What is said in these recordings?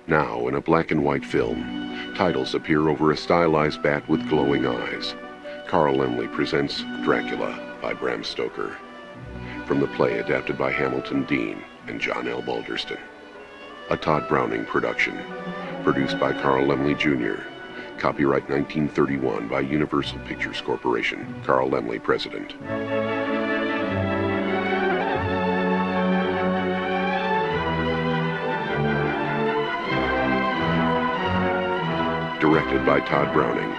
Now, in a black and white film, titles appear over a stylized bat with glowing eyes. Carl Laemmle presents Dracula by Bram Stoker, from the play adapted by Hamilton Dean and John L. Balderston. A Todd Browning production, produced by Carl Laemmle Jr., copyright 1931 by Universal Pictures Corporation, Carl Laemmle, President. Directed by Todd Browning.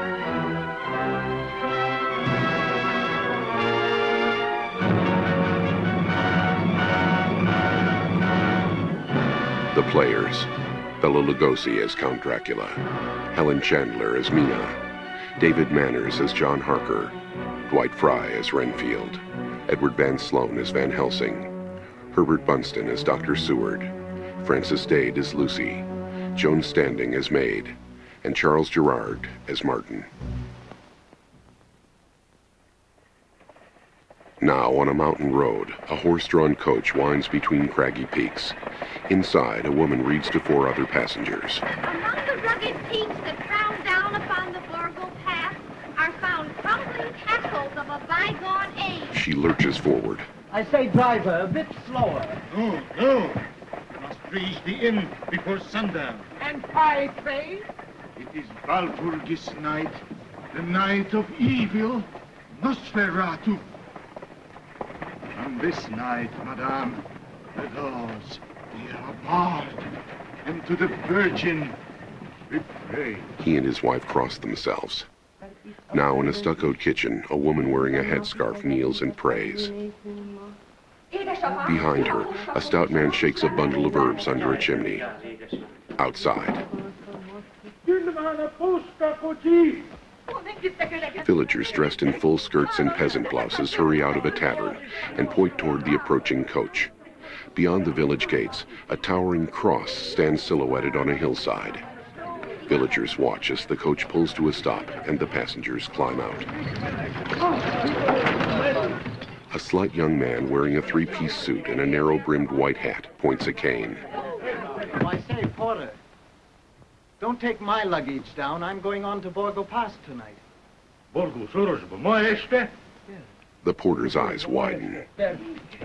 The players: Bela Lugosi as Count Dracula, Helen Chandler as Mina, David Manners as John Harker, Dwight Fry as Renfield, Edward Van Sloan as Van Helsing, Herbert Bunston as Dr. Seward, Frances Dade as Lucy, Joan Standing as Maid, and Charles Gerard as Martin. Now, on a mountain road, a horse-drawn coach winds between craggy peaks. Inside, a woman reads to four other passengers. Among the rugged peaks that frown down upon the Borgo Pass are found crumbling castles of a bygone age. She lurches forward. I say, driver, a bit slower. No, no. Must reach the inn before sundown. And pie tray? It is Walpurgis night, the night of evil, Nosferatu. On this night, madame, the doors, they are barred, and to the Virgin we pray. He and his wife cross themselves. Now, in a stuccoed kitchen, a woman wearing a headscarf kneels and prays. Behind her, a stout man shakes a bundle of herbs under a chimney. Outside, villagers dressed in full skirts and peasant blouses hurry out of a tavern and point toward the approaching coach. Beyond the village gates, a towering cross stands silhouetted on a hillside. Villagers watch as the coach pulls to a stop and the passengers climb out. A slight young man wearing a three-piece suit and a narrow-brimmed white hat points a cane. I say, porter, don't take my luggage down. I'm going on to Borgo Pass tonight. Borgo Sorosbo, moeste? The porter's eyes widen. The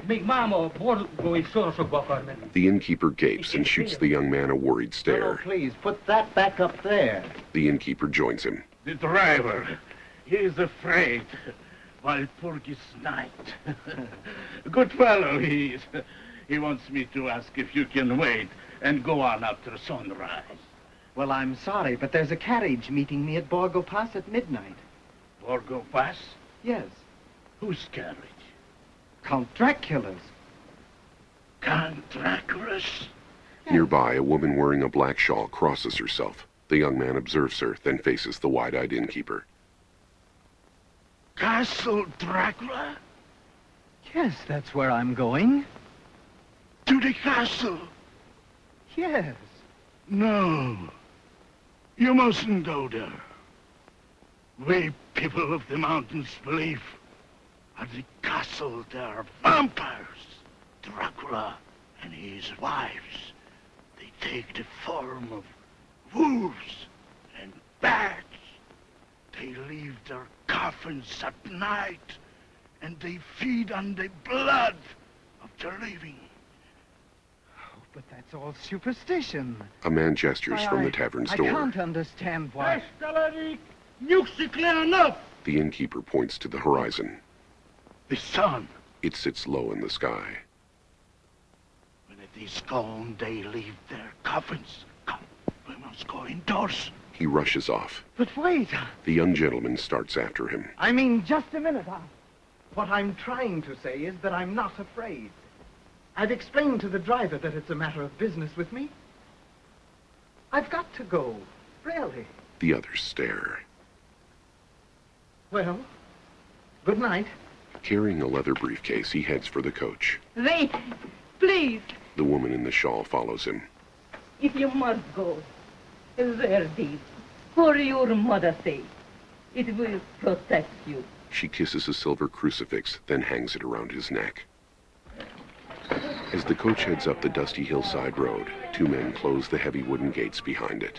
innkeeper gapes and shoots the young man a worried stare. Oh, please, put that back up there. The innkeeper joins him. The driver, he is afraid. Walpurgis night. Good fellow he is. He wants me to ask if you can wait and go on after sunrise. Well, I'm sorry, but there's a carriage meeting me at Borgo Pass at midnight. Borgo Pass? Yes. Whose carriage? Count Dracula's. Count Dracula's? Nearby, a woman wearing a black shawl crosses herself. The young man observes her, then faces the wide-eyed innkeeper. Castle Dracula? Yes, that's where I'm going. To the castle? Yes. No. You mustn't go there. We people of the mountains believe at the castle there are vampires. Dracula and his wives. They take the form of wolves and bats. They leave their coffins at night, and they feed on the blood of their living. Oh, but that's all superstition. A man gestures from the tavern's door. I can't understand why. The innkeeper points to the horizon. The sun. It sits low in the sky. When it is gone, they leave their coffins. Come, we must go indoors. He rushes off. But wait. The young gentleman starts after him. I mean, just a minute. What I'm trying to say is that I'm not afraid. I've explained to the driver that it's a matter of business with me. I've got to go, really. The others stare. Well, good night. Carrying a leather briefcase, he heads for the coach. Wait, please. The woman in the shawl follows him. If you must go, wear this for your mother's sake. It will protect you. She kisses a silver crucifix, then hangs it around his neck. As the coach heads up the dusty hillside road, two men close the heavy wooden gates behind it.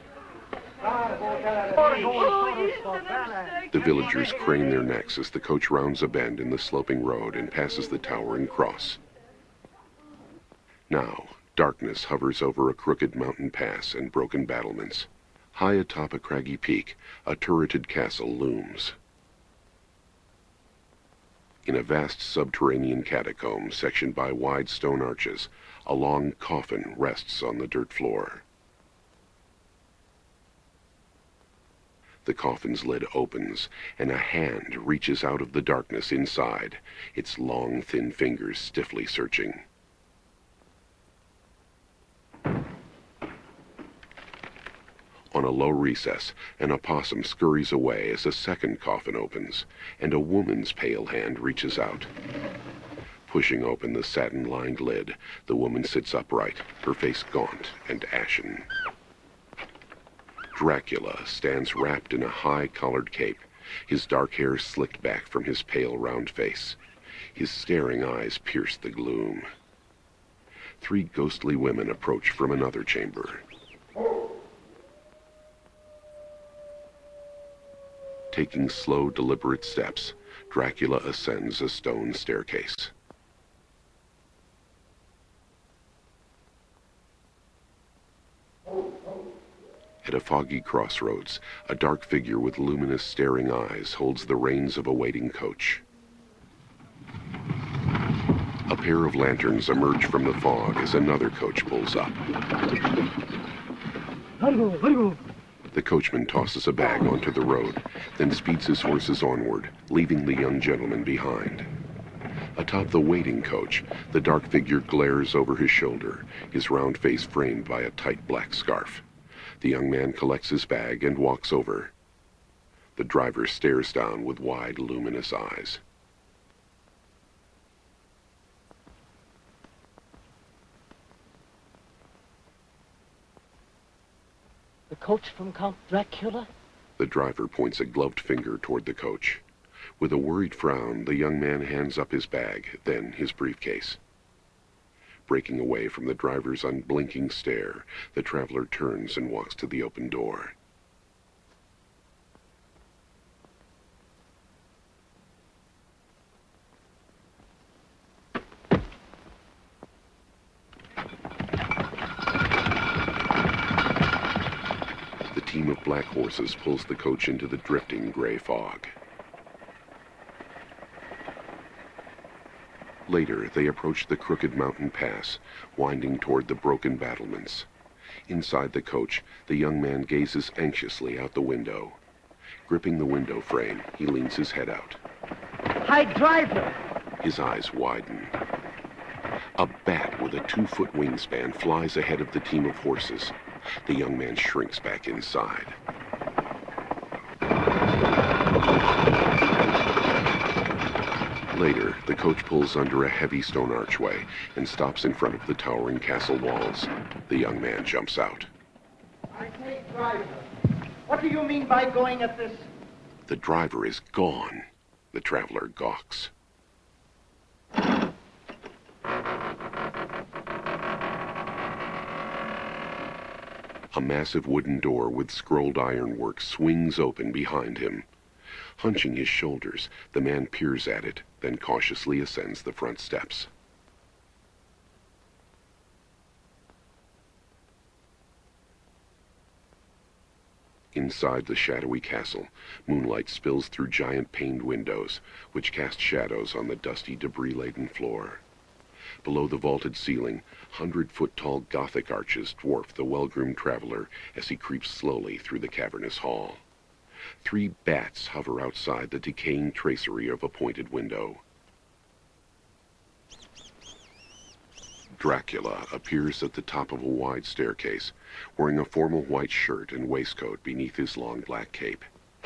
The villagers crane their necks as the coach rounds a bend in the sloping road and passes the towering cross. Now, darkness hovers over a crooked mountain pass and broken battlements. High atop a craggy peak, a turreted castle looms. In a vast subterranean catacomb sectioned by wide stone arches, a long coffin rests on the dirt floor. The coffin's lid opens, and a hand reaches out of the darkness inside, its long, thin fingers stiffly searching. On a low recess, an opossum scurries away as a second coffin opens, and a woman's pale hand reaches out. Pushing open the satin-lined lid, the woman sits upright, her face gaunt and ashen. Dracula stands wrapped in a high-collared cape, his dark hair slicked back from his pale, round face. His staring eyes pierce the gloom. Three ghostly women approach from another chamber. Taking slow, deliberate steps, Dracula ascends a stone staircase. At a foggy crossroads, a dark figure with luminous, staring eyes holds the reins of a waiting coach. A pair of lanterns emerge from the fog as another coach pulls up. The coachman tosses a bag onto the road, then speeds his horses onward, leaving the young gentleman behind. Atop the waiting coach, the dark figure glares over his shoulder, his round face framed by a tight black scarf. The young man collects his bag and walks over. The driver stares down with wide, luminous eyes. The coach from Count Dracula? The driver points a gloved finger toward the coach. With a worried frown, the young man hands up his bag, then his briefcase. Breaking away from the driver's unblinking stare, the traveler turns and walks to the open door. The team of black horses pulls the coach into the drifting gray fog. Later, they approach the crooked mountain pass, winding toward the broken battlements. Inside the coach, the young man gazes anxiously out the window. Gripping the window frame, he leans his head out. Hi, driver! His eyes widen. A bat with a 2-foot wingspan flies ahead of the team of horses. The young man shrinks back inside. Later, the coach pulls under a heavy stone archway and stops in front of the towering castle walls. The young man jumps out. I say, driver, what do you mean by going at this? The driver is gone. The traveler gawks. A massive wooden door with scrolled ironwork swings open behind him. Hunching his shoulders, the man peers at it, then cautiously ascends the front steps. Inside the shadowy castle, moonlight spills through giant paned windows, which cast shadows on the dusty, debris-laden floor. Below the vaulted ceiling, 100-foot-tall Gothic arches dwarf the well-groomed traveler as he creeps slowly through the cavernous hall. 3 bats hover outside the decaying tracery of a pointed window. Dracula appears at the top of a wide staircase, wearing a formal white shirt and waistcoat beneath his long black cape.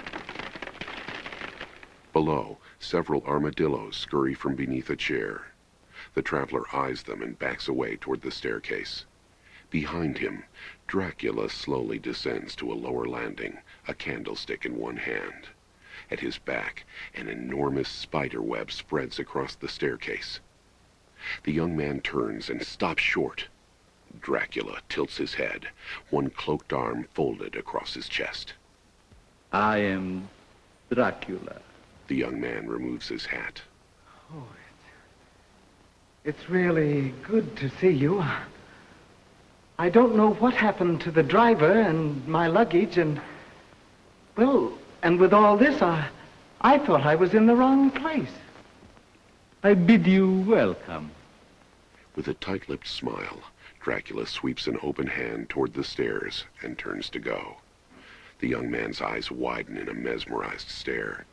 Below, several armadillos scurry from beneath a chair. The traveler eyes them and backs away toward the staircase. Behind him, Dracula slowly descends to a lower landing, a candlestick in one hand. At his back, an enormous spider web spreads across the staircase. The young man turns and stops short. Dracula tilts his head, one cloaked arm folded across his chest. I am Dracula. The young man removes his hat. Oh, it's really good to see you. I don't know what happened to the driver and my luggage and... Well, and with all this, I thought I was in the wrong place. I bid you welcome. With a tight-lipped smile, Dracula sweeps an open hand toward the stairs and turns to go. The young man's eyes widen in a mesmerized stare.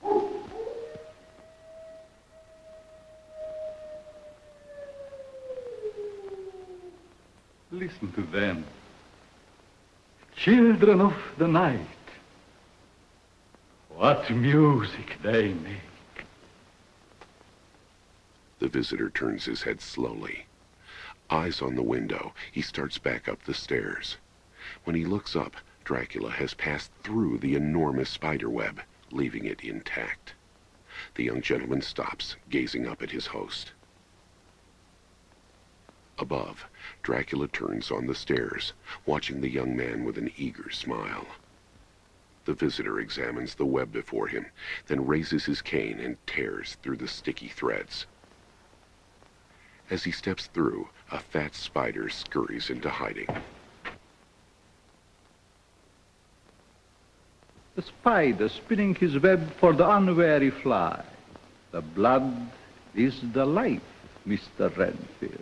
Listen to them. Children of the night. What music they make. The visitor turns his head slowly. Eyes on the window, he starts back up the stairs. When he looks up, Dracula has passed through the enormous spider web, leaving it intact. The young gentleman stops, gazing up at his host. Above, Dracula turns on the stairs, watching the young man with an eager smile. The visitor examines the web before him, then raises his cane and tears through the sticky threads. As he steps through, a fat spider scurries into hiding. The spider spinning his web for the unwary fly. The blood is the life, Mr. Renfield.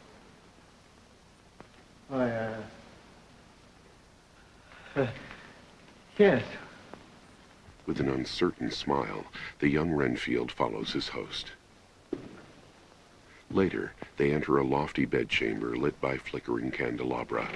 Yes. With an uncertain smile, the young Renfield follows his host. Later, they enter a lofty bedchamber lit by flickering candelabra.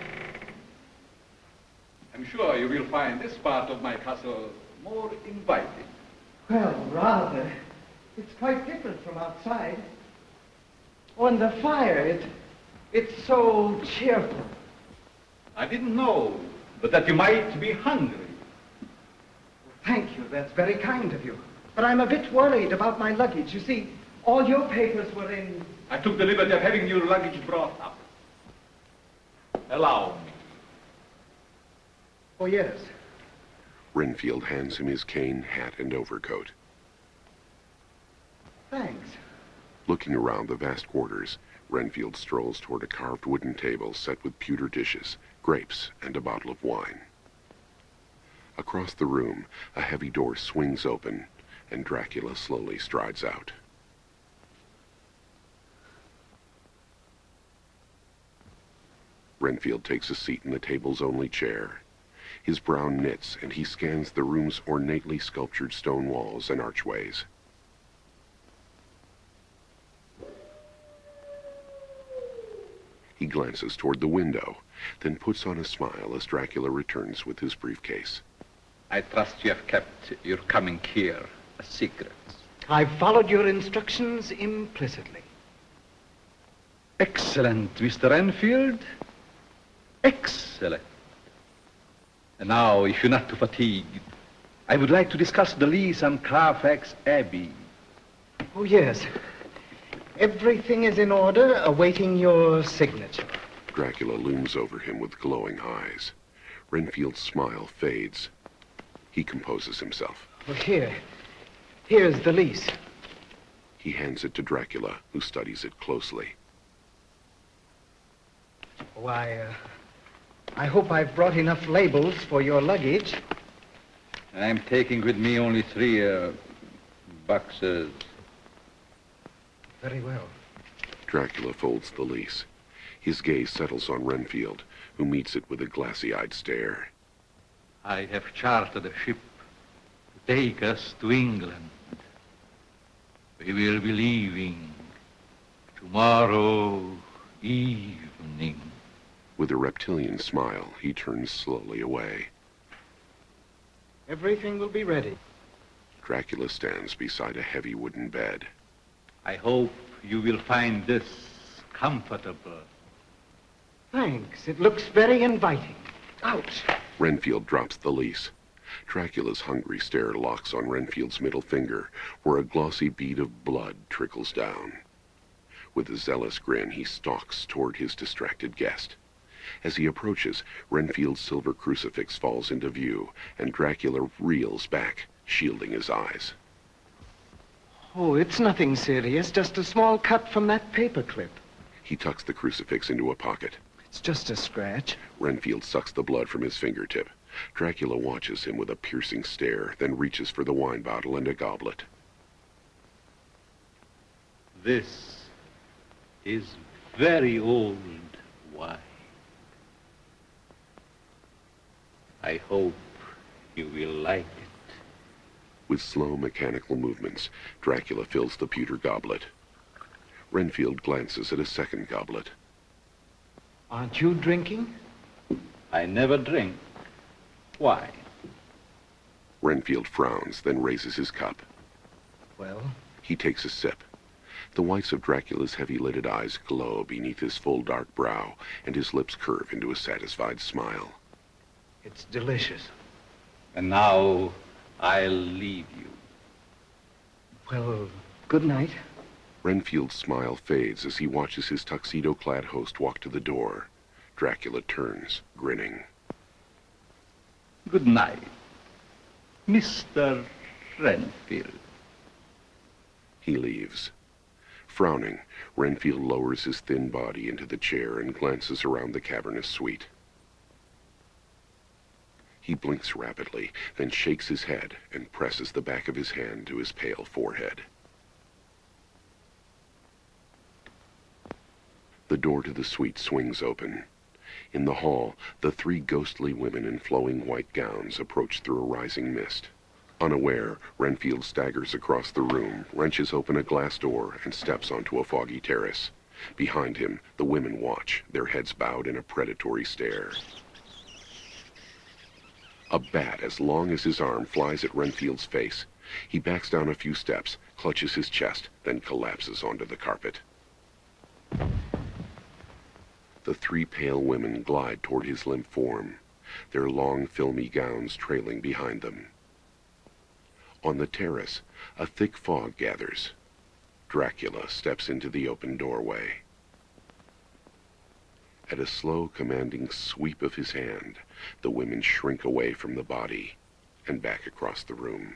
I'm sure you will find this part of my castle more inviting. Well, rather. It's quite different from outside. Oh, and the fire, it's so cheerful. I didn't know but that you might be hungry. Thank you, that's very kind of you. But I'm a bit worried about my luggage. You see, all your papers were in... I took the liberty of having your luggage brought up. Allow me. Oh, yes. Renfield hands him his cane, hat, and overcoat. Thanks. Looking around the vast quarters, Renfield strolls toward a carved wooden table set with pewter dishes, grapes, and a bottle of wine. Across the room, a heavy door swings open, and Dracula slowly strides out. Renfield takes a seat in the table's only chair. His brow knits, and he scans the room's ornately sculptured stone walls and archways. He glances toward the window, then puts on a smile as Dracula returns with his briefcase. I trust you have kept your coming here a secret. I've followed your instructions implicitly. Excellent, Mr. Renfield. Excellent. And now, if you're not too fatigued, I would like to discuss the lease on Carfax Abbey. Oh, yes. Everything is in order, awaiting your signature. Dracula looms over him with glowing eyes. Renfield's smile fades. He composes himself. Well, here's the lease. He hands it to Dracula, who studies it closely. Why, I hope I've brought enough labels for your luggage. I'm taking with me only 3 boxes. Very well. Dracula folds the lease. His gaze settles on Renfield, who meets it with a glassy-eyed stare. I have chartered a ship to take us to England. We will be leaving tomorrow evening. With a reptilian smile, he turns slowly away. Everything will be ready. Dracula stands beside a heavy wooden bed. I hope you will find this comfortable. Thanks. It looks very inviting. Ouch. Renfield drops the lease. Dracula's hungry stare locks on Renfield's middle finger, where a glossy bead of blood trickles down. With a zealous grin, he stalks toward his distracted guest. As he approaches, Renfield's silver crucifix falls into view, and Dracula reels back, shielding his eyes. Oh, it's nothing serious, just a small cut from that paperclip. He tucks the crucifix into a pocket. It's just a scratch. Renfield sucks the blood from his fingertip. Dracula watches him with a piercing stare, then reaches for the wine bottle and a goblet. This is very old wine. I hope you will like it. With slow mechanical movements, Dracula fills the pewter goblet. Renfield glances at a second goblet. Aren't you drinking? I never drink. Why? Renfield frowns, then raises his cup. Well? He takes a sip. The whites of Dracula's heavy-lidded eyes glow beneath his full dark brow, and his lips curve into a satisfied smile. It's delicious. And now I'll leave you. Well, good night. Renfield's smile fades as he watches his tuxedo-clad host walk to the door. Dracula turns, grinning. Good night, Mr. Renfield. He leaves. Frowning, Renfield lowers his thin body into the chair and glances around the cavernous suite. He blinks rapidly, then shakes his head and presses the back of his hand to his pale forehead. The door to the suite swings open. In the hall, the three ghostly women in flowing white gowns approach through a rising mist. Unaware, Renfield staggers across the room, wrenches open a glass door, and steps onto a foggy terrace. Behind him, the women watch, their heads bowed in a predatory stare. A bat as long as his arm flies at Renfield's face. He backs down a few steps, clutches his chest, then collapses onto the carpet. The three pale women glide toward his limp form, their long, filmy gowns trailing behind them. On the terrace, a thick fog gathers. Dracula steps into the open doorway. At a slow, commanding sweep of his hand, the women shrink away from the body and back across the room.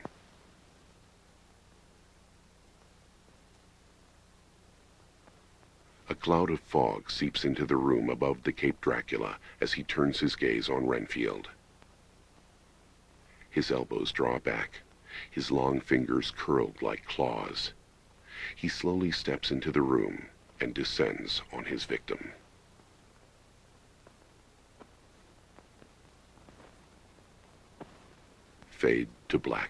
A cloud of fog seeps into the room above the Cape Dracula as he turns his gaze on Renfield. His elbows draw back, his long fingers curled like claws. He slowly steps into the room and descends on his victim. Fade to black.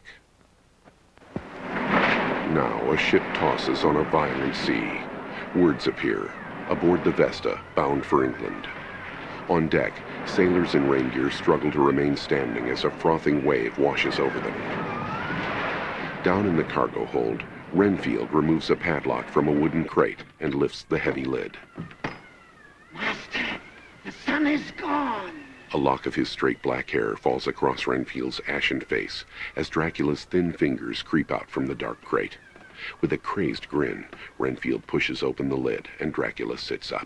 Now a ship tosses on a violent sea. Words appear. Aboard the Vesta, bound for England. On deck, sailors in rain gear struggle to remain standing as a frothing wave washes over them. Down in the cargo hold, Renfield removes a padlock from a wooden crate and lifts the heavy lid. Master, the sun is gone. A lock of his straight black hair falls across Renfield's ashen face as Dracula's thin fingers creep out from the dark crate. With a crazed grin, Renfield pushes open the lid and Dracula sits up.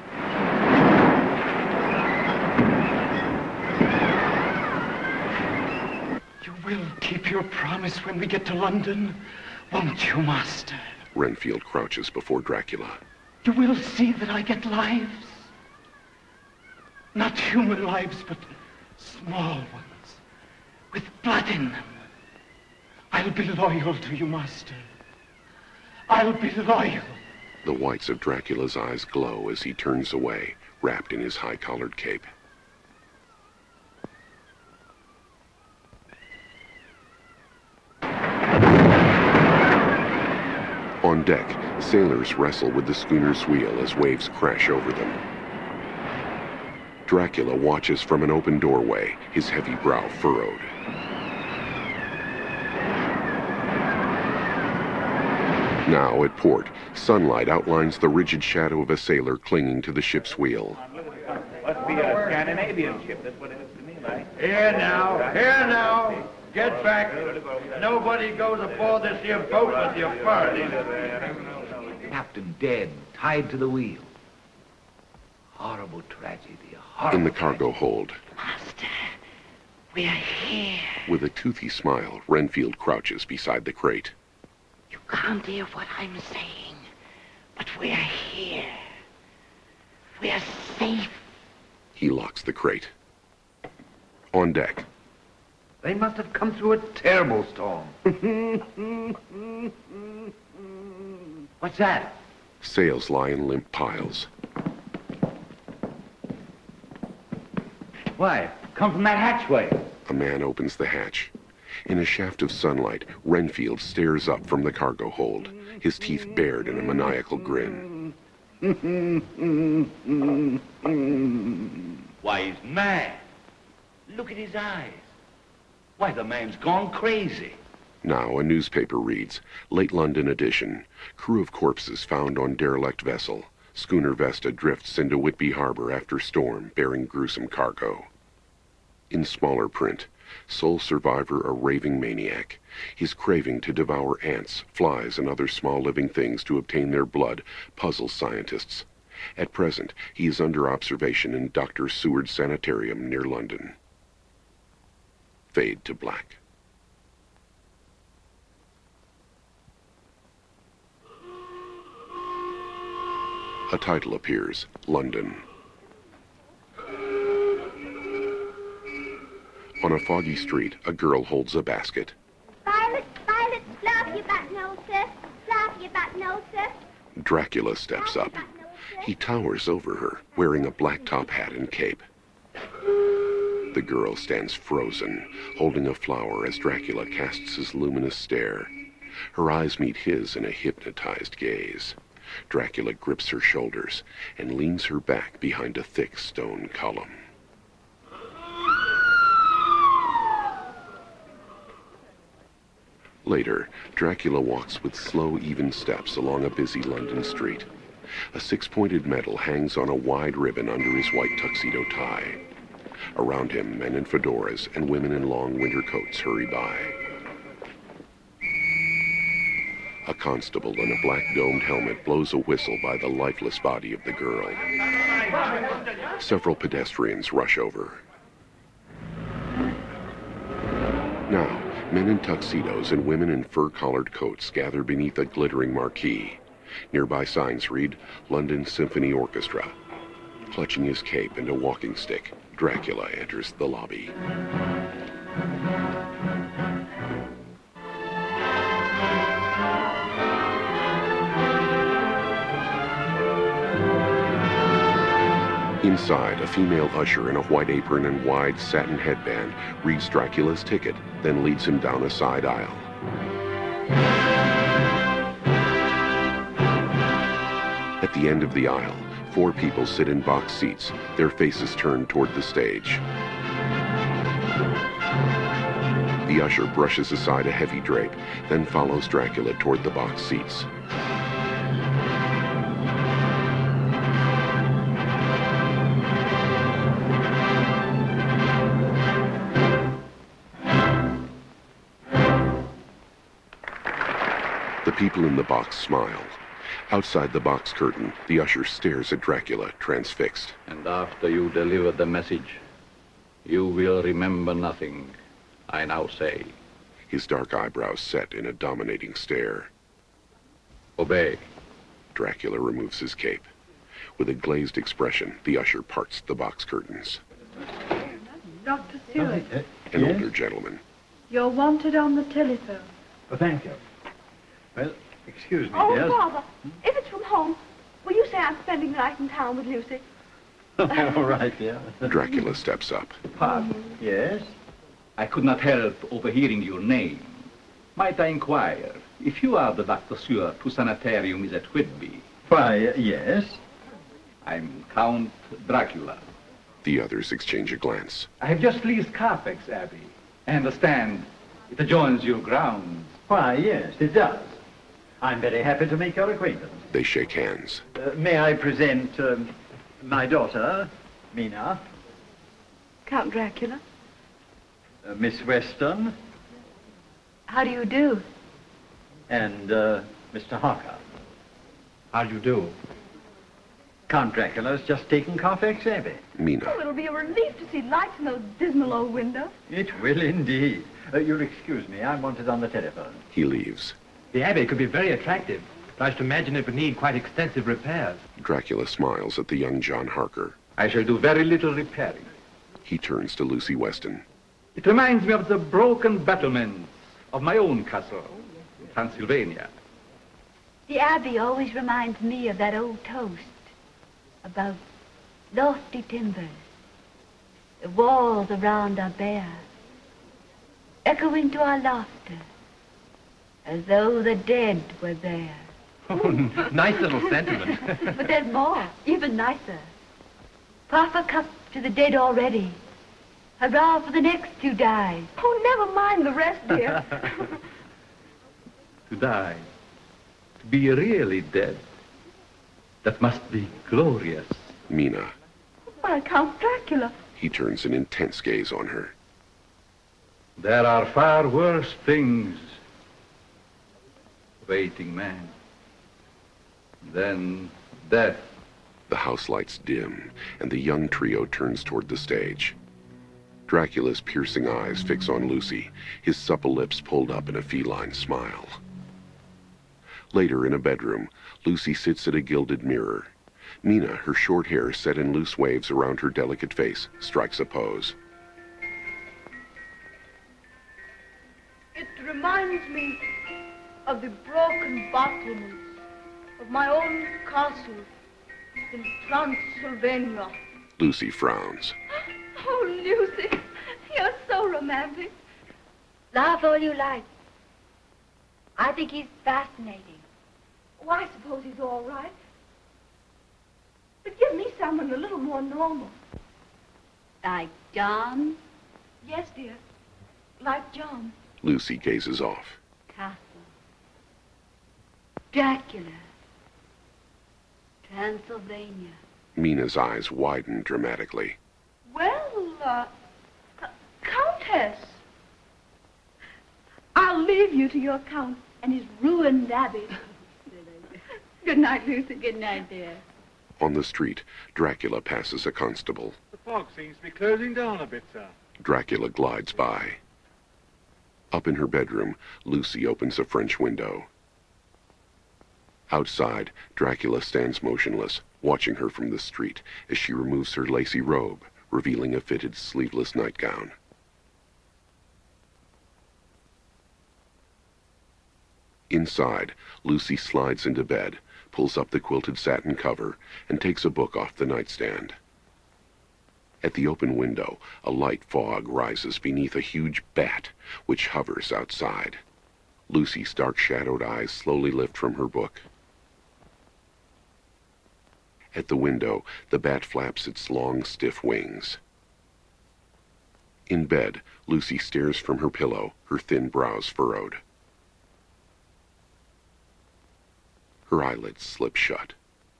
You will keep your promise when we get to London, won't you, Master? Renfield crouches before Dracula. You will see that I get lives. Not human lives, but small ones, with blood in them. I'll be loyal to you, Master. I'll be loyal. The whites of Dracula's eyes glow as he turns away, wrapped in his high-collared cape. On deck, sailors wrestle with the schooner's wheel as waves crash over them. Dracula watches from an open doorway, his heavy brow furrowed. Now at port, sunlight outlines the rigid shadow of a sailor clinging to the ship's wheel. Must be a Scandinavian ship, that's what it is to me, like. Here now, get back. Nobody goes aboard this here boat with your foreigners. Captain dead, tied to the wheel. Horrible tragedy, horrible In the cargo hold, Master, we are here. with a toothy smile, Renfield crouches beside the crate. You can't hear what I'm saying, but we are here. We are safe. He locks the crate. On deck, They must have come through a terrible storm. What's that? sails lie in limp piles. Why? Come from that hatchway. A man opens the hatch. In a shaft of sunlight, Renfield stares up from the cargo hold, his teeth bared in a maniacal grin. Why, he's mad. Look at his eyes. Why, the man's gone crazy. Now a newspaper reads, Late London edition. Crew of corpses found on derelict vessel. Schooner Vesta drifts into Whitby Harbor after storm bearing gruesome cargo. In smaller print, sole survivor a raving maniac. His craving to devour ants, flies, and other small living things to obtain their blood puzzles scientists. At present, he is under observation in Dr. Seward's sanitarium near London. Fade to black. A title appears, London. On a foggy street, a girl holds a basket. Violet, Violet, fluff your back nose, sis. Fluff your back nose, sis. Dracula steps up. He towers over her, wearing a black top hat and cape. The girl stands frozen, holding a flower as Dracula casts his luminous stare. Her eyes meet his in a hypnotized gaze. Dracula grips her shoulders and leans her back behind a thick stone column. Later, Dracula walks with slow, even steps along a busy London street. A six-pointed medal hangs on a wide ribbon under his white tuxedo tie. Around him, men in fedoras and women in long winter coats hurry by. A constable in a black domed helmet blows a whistle by the lifeless body of the girl. Several pedestrians rush over. Now, men in tuxedos and women in fur-collared coats gather beneath a glittering marquee. Nearby signs read, London Symphony Orchestra. Clutching his cape and a walking stick, Dracula enters the lobby. Inside, a female usher in a white apron and wide satin headband reads Dracula's ticket, then leads him down a side aisle. At the end of the aisle, 4 people sit in box seats, their faces turned toward the stage. The usher brushes aside a heavy drape, then follows Dracula toward the box seats. The people in the box smile. Outside the box curtain, the usher stares at Dracula, transfixed. And after you deliver the message, you will remember nothing, I now say. His dark eyebrows set in a dominating stare. Obey. Dracula removes his cape. With a glazed expression, the usher parts the box curtains. Dr. Stewart, An older gentleman. you're wanted on the telephone. Oh, thank you. Well, excuse me, Oh, dear. Father, if it's from home, will you say I'm spending the night in town with Lucy? All right, dear. Dracula steps up. Pardon. Yes? I could not help overhearing your name. Might I inquire if you are the Dr. Seward whose sanitarium is at Whitby? Why, yes. I'm Count Dracula. The others exchange a glance. I have just leased Carfax Abbey. I understand it adjoins your grounds. Why, yes, it does. I'm very happy to make your acquaintance. They shake hands. May I present my daughter, Mina, Count Dracula. Miss Weston, How do you do? and Mr. Harker. How do you do? Count Dracula's just taken Carfax Abbey. Mina. Oh, it'll be a relief to see lights in those dismal old windows. It will indeed. You'll excuse me, I'm wanted on the telephone. He leaves. The Abbey could be very attractive, but I should imagine it would need quite extensive repairs. Dracula smiles at the young John Harker. I shall do very little repairing. He turns to Lucy Weston. It reminds me of the broken battlements of my own castle, Transylvania. The Abbey always reminds me of that old toast about lofty timbers. The walls around are bare, echoing to our laughter, as though the dead were there. Oh, nice little sentiment. But there's more, even nicer. Quaff a cup to the dead already. Hurrah for the next who dies. Oh, never mind the rest, dear. To die, to be really dead, that must be glorious. Mina. Why, Count Dracula. He turns an intense gaze on her. There are far worse things awaiting man than death. The house lights dim, and the young trio turns toward the stage. Dracula's piercing eyes fix on Lucy, his supple lips pulled up in a feline smile. Later, in a bedroom, Lucy sits at a gilded mirror. Mina, her short hair set in loose waves around her delicate face, strikes a pose. It reminds me of the broken battlements of my own castle in Transylvania. Lucy frowns. Oh, Lucy, you're so romantic. Laugh all you like. I think he's fascinating. Oh, I suppose he's all right. But give me someone a little more normal. Like John? Yes, dear. Like John. Lucy gazes off. Castle. Dracula. Transylvania. Mina's eyes widen dramatically. Well, Countess. I'll leave you to your Count and his ruined abbey. Good night, Lucy. Good night, dear. On the street, Dracula passes a constable. The fog seems to be closing down a bit, sir. Dracula glides by. Up in her bedroom, Lucy opens a French window. Outside, Dracula stands motionless, watching her from the street as she removes her lacy robe, revealing a fitted sleeveless nightgown. Inside, Lucy slides into bed, pulls up the quilted satin cover, and takes a book off the nightstand. At the open window, a light fog rises beneath a huge bat, which hovers outside. Lucy's dark-shadowed eyes slowly lift from her book. At the window, the bat flaps its long, stiff wings. In bed, Lucy stares from her pillow, her thin brows furrowed. Her eyelids slip shut.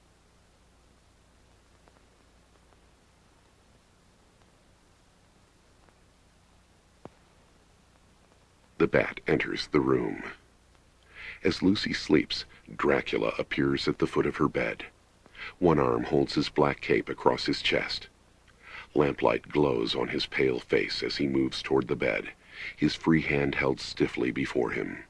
The bat enters the room. As Lucy sleeps, Dracula appears at the foot of her bed. One arm holds his black cape across his chest. Lamplight glows on his pale face as he moves toward the bed, his free hand held stiffly before him.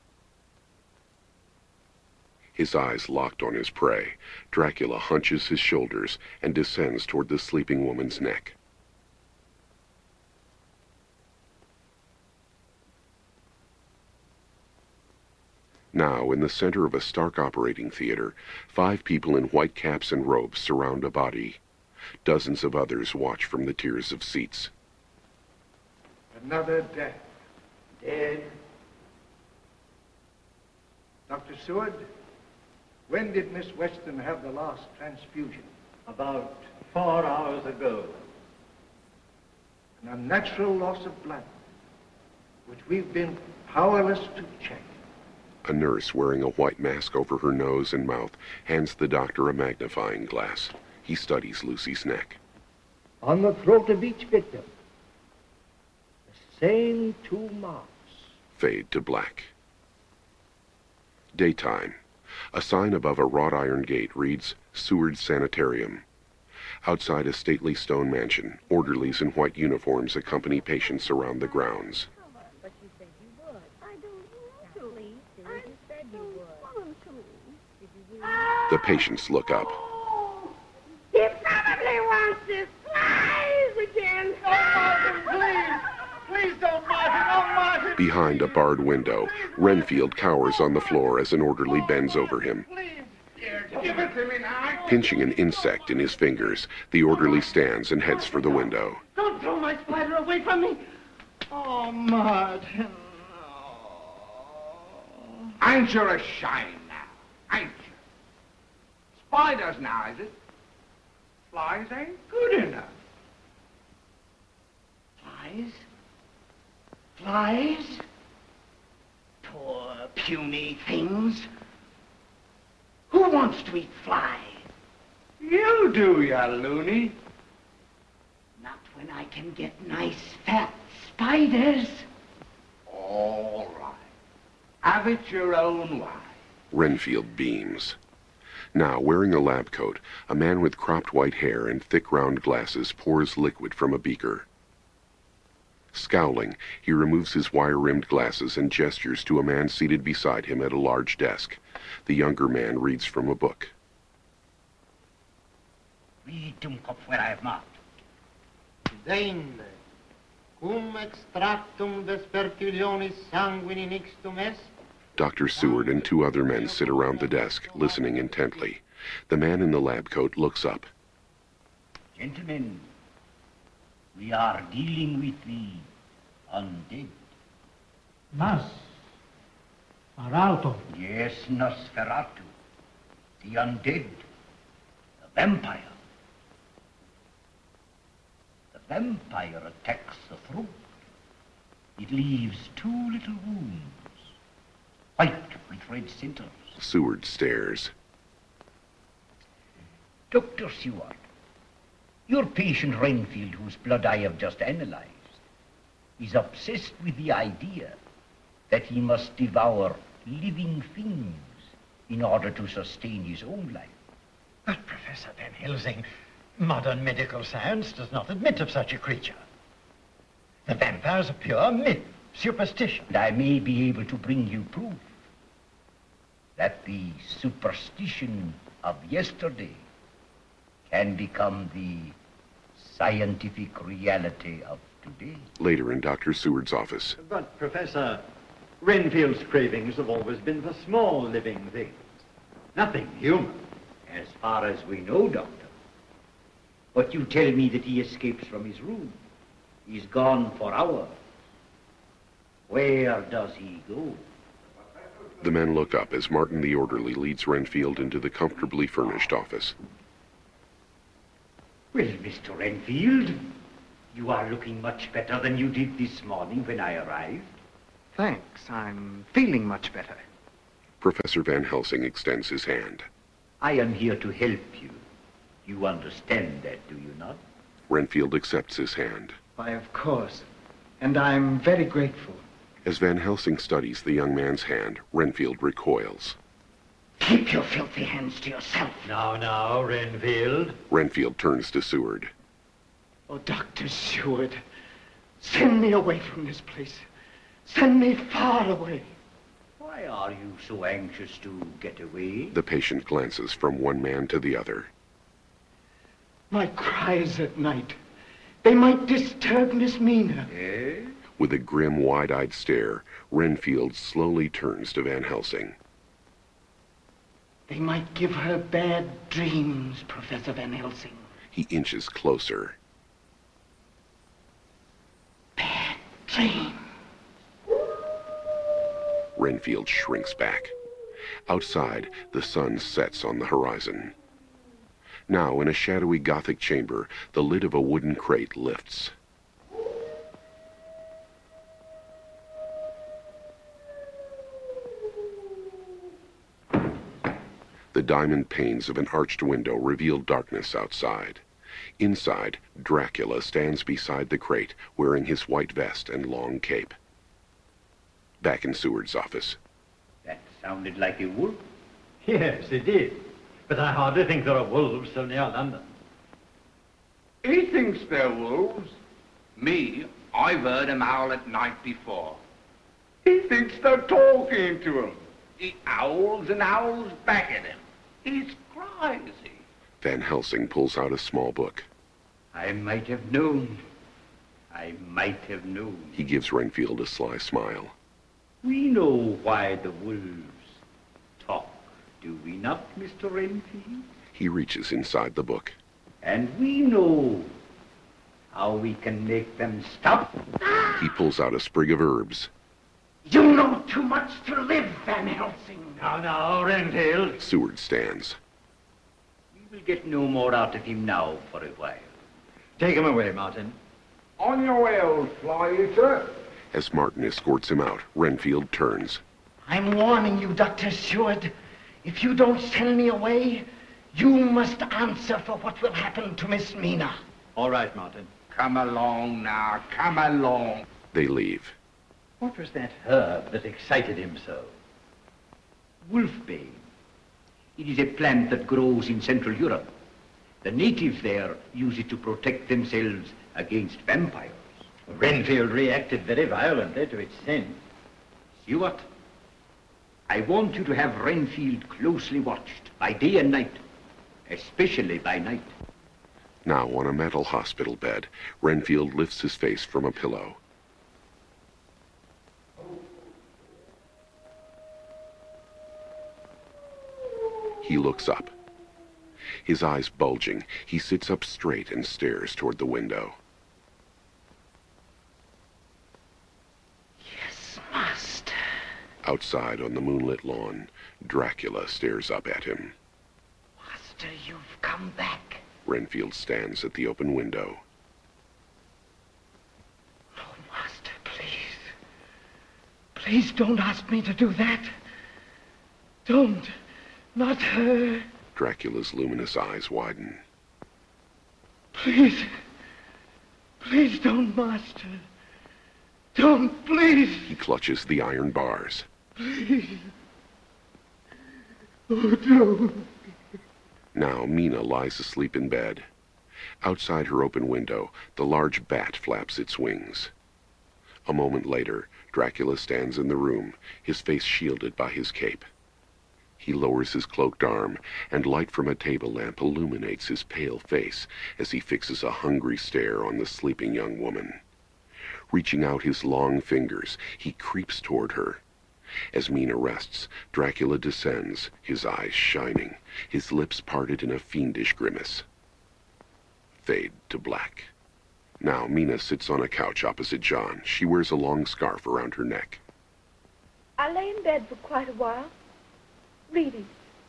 His eyes locked on his prey, Dracula hunches his shoulders and descends toward the sleeping woman's neck. Now, in the center of a stark operating theater, 5 people in white caps and robes surround a body. Dozens of others watch from the tiers of seats. Another death. Dead. Dr. Seward, when did Miss Weston have the last transfusion? About 4 hours ago. An unnatural loss of blood, which we've been powerless to check. A nurse wearing a white mask over her nose and mouth hands the doctor a magnifying glass. He studies Lucy's neck. On the throat of each victim, the same 2 marks. Fade to black. Daytime. A sign above a wrought iron gate reads, Seward Sanitarium. Outside a stately stone mansion, orderlies in white uniforms accompany patients around the grounds. But you said you would. I don't want to. Please, dear, you said you would. Want to. Did you really? The patients look up. He probably wants his flies again. Oh, Martin, please! Please don't, Martin! Oh, Martin! Behind a barred window, Renfield cowers on the floor as an orderly bends over him. Give it to me now! Pinching an insect in his fingers, the orderly stands and heads for the window. Don't throw my spider away from me! Oh, Martin. Ain't you ashamed now? Ain't you? Spiders now, is it? Flies ain't good enough. Flies? Flies? Poor, puny things. Who wants to eat flies? You do, ya loony. Not when I can get nice, fat spiders. All right. Have it your own way. Renfield beams. Now, wearing a lab coat, a man with cropped white hair and thick round glasses pours liquid from a beaker. Scowling, he removes his wire-rimmed glasses and gestures to a man seated beside him at a large desk. The younger man reads from a book. Read Dumkopf where I have marked. Deinde, cum extractum vespertilionis sanguini nixtum est. Dr. Seward and two other men sit around the desk, listening intently. The man in the lab coat looks up. Gentlemen, we are dealing with the undead. Nosferatu. Yes, Nosferatu. The undead. The vampire. The vampire attacks the throat. It leaves two little wounds, white with red centers. Seward stares. Dr. Seward, your patient Renfield, whose blood I have just analyzed, is obsessed with the idea that he must devour living things in order to sustain his own life. But, Professor Van Helsing, modern medical science does not admit of such a creature. The vampire's a pure myth, superstition. And I may be able to bring you proof that the superstition of yesterday can become the scientific reality of today. Later in Dr. Seward's office. But, Professor, Renfield's cravings have always been for small living things. Nothing human. As far as we know, Doctor. But you tell me that he escapes from his room. He's gone for hours. Where does he go? The men look up as Martin the orderly leads Renfield into the comfortably furnished office. Well, Mr. Renfield, you are looking much better than you did this morning when I arrived. Thanks. I'm feeling much better. Professor Van Helsing extends his hand. I am here to help you. You understand that, do you not? Renfield accepts his hand. Why, of course. And I'm very grateful. As Van Helsing studies the young man's hand, Renfield recoils. Keep your filthy hands to yourself. Now, Renfield. Renfield turns to Seward. Oh, Dr. Seward, send me away from this place. Send me far away. Why are you so anxious to get away? The patient glances from one man to the other. My cries at night, they might disturb Miss Mina. Eh? With a grim, wide-eyed stare, Renfield slowly turns to Van Helsing. They might give her bad dreams, Professor Van Helsing. He inches closer. Bad dreams. Renfield shrinks back. Outside, the sun sets on the horizon. Now, in a shadowy Gothic chamber, the lid of a wooden crate lifts. The diamond panes of an arched window reveal darkness outside. Inside, Dracula stands beside the crate, wearing his white vest and long cape. Back in Seward's office. That sounded like a wolf. Yes, it did. But I hardly think there are wolves so near London. thinks they're wolves. Me, I've heard 'em howl at night before. He thinks they're talking to him. He howls and howls back at him. He's crazy. Van Helsing pulls out a small book. I might have known. I might have known. He gives Renfield a sly smile. We know why the wolves talk, do we not, Mr. Renfield? He reaches inside the book. And we know how we can make them stop. He pulls out a sprig of herbs. You know too much to live, Van Helsing. No, Renfield. Seward stands. We will get no more out of him now for a while. Take him away, Martin. On your way, old fly eater. As Martin escorts him out, Renfield turns. I'm warning you, Dr. Seward. If you don't send me away, you must answer for what will happen to Miss Mina. All right, Martin. Come along now, come along. They leave. What was that herb that excited him so? Wolfbane. It is a plant that grows in Central Europe. The natives there use it to protect themselves against vampires. Renfield reacted very violently to its scent. Stewart, I want you to have Renfield closely watched by day and night, especially by night. Now, on a metal hospital bed, Renfield lifts his face from a pillow. He looks up. His eyes bulging, he sits up straight and stares toward the window. Yes, master. Outside on the moonlit lawn, Dracula stares up at him. Master, you've come back. Renfield stands at the open window. No, master, please. Please don't ask me to do that. Don't. Not her. Dracula's luminous eyes widen. Please. Please don't, master. Don't, please. He clutches the iron bars. Please. Oh, don't. Now Mina lies asleep in bed. Outside her open window, the large bat flaps its wings. A moment later, Dracula stands in the room, his face shielded by his cape. He lowers his cloaked arm, and light from a table lamp illuminates his pale face as he fixes a hungry stare on the sleeping young woman. Reaching out his long fingers, he creeps toward her. As Mina rests, Dracula descends, his eyes shining, his lips parted in a fiendish grimace. Fade to black. Now Mina sits on a couch opposite John. She wears a long scarf around her neck. I lay in bed for quite a while, reading.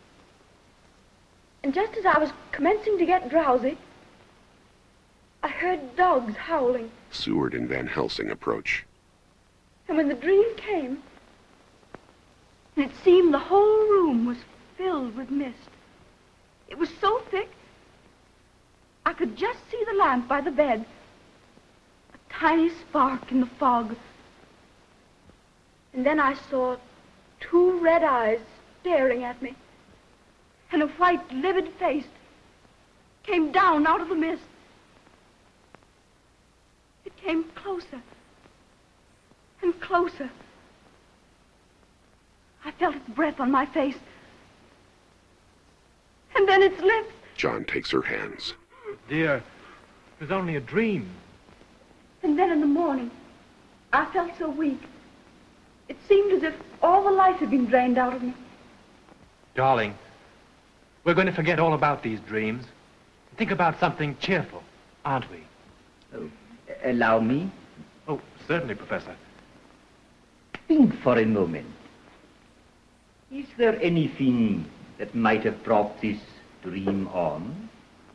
And just as I was commencing to get drowsy, I heard dogs howling. Seward and Van Helsing approach. And when the dream came, and it seemed the whole room was filled with mist. It was so thick, I could just see the lamp by the bed. A tiny spark in the fog. And then I saw two red eyes staring at me, and a white, livid face came down out of the mist. It came closer and closer. I felt its breath on my face, and then its lips. John takes her hands. Dear, it was only a dream. And then in the morning, I felt so weak. It seemed as if all the life had been drained out of me. Darling, we're going to forget all about these dreams. Think about something cheerful, aren't we? Oh, allow me? Oh, certainly, Professor. Think for a moment. Is there anything that might have brought this dream on?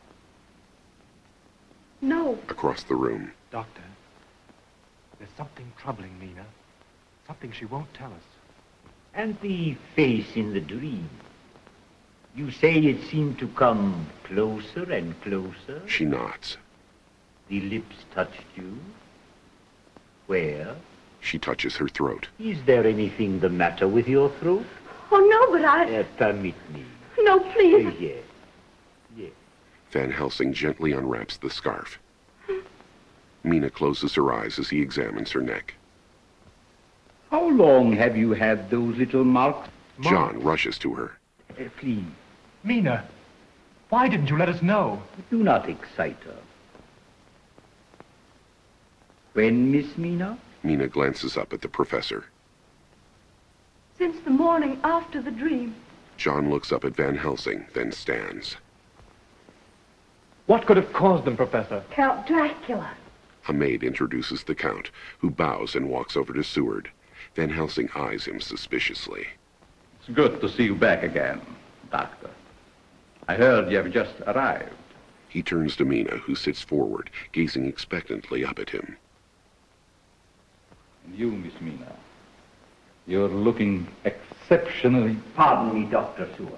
No. Across the room. Doctor, there's something troubling Mina. Something she won't tell us. And the face in the dream? You say it seemed to come closer and closer? She nods. The lips touched you? Where? She touches her throat. Is there anything the matter with your throat? Oh, no, but I... Permit me. No, please. Yes. Yes. Van Helsing gently unwraps the scarf. Mina closes her eyes as he examines her neck. How long have you had those little marks? John rushes to her. Please. Mina, why didn't you let us know? Do not excite her. When, Miss Mina? Mina glances up at the professor. Since the morning after the dream. John looks up at Van Helsing, then stands. What could have caused them, Professor? Count Dracula. A maid introduces the Count, who bows and walks over to Seward. Van Helsing eyes him suspiciously. It's good to see you back again, Doctor. I heard you have just arrived. He turns to Mina, who sits forward, gazing expectantly up at him. And you, Miss Mina, you're looking exceptionally... Pardon me, Dr. Seward.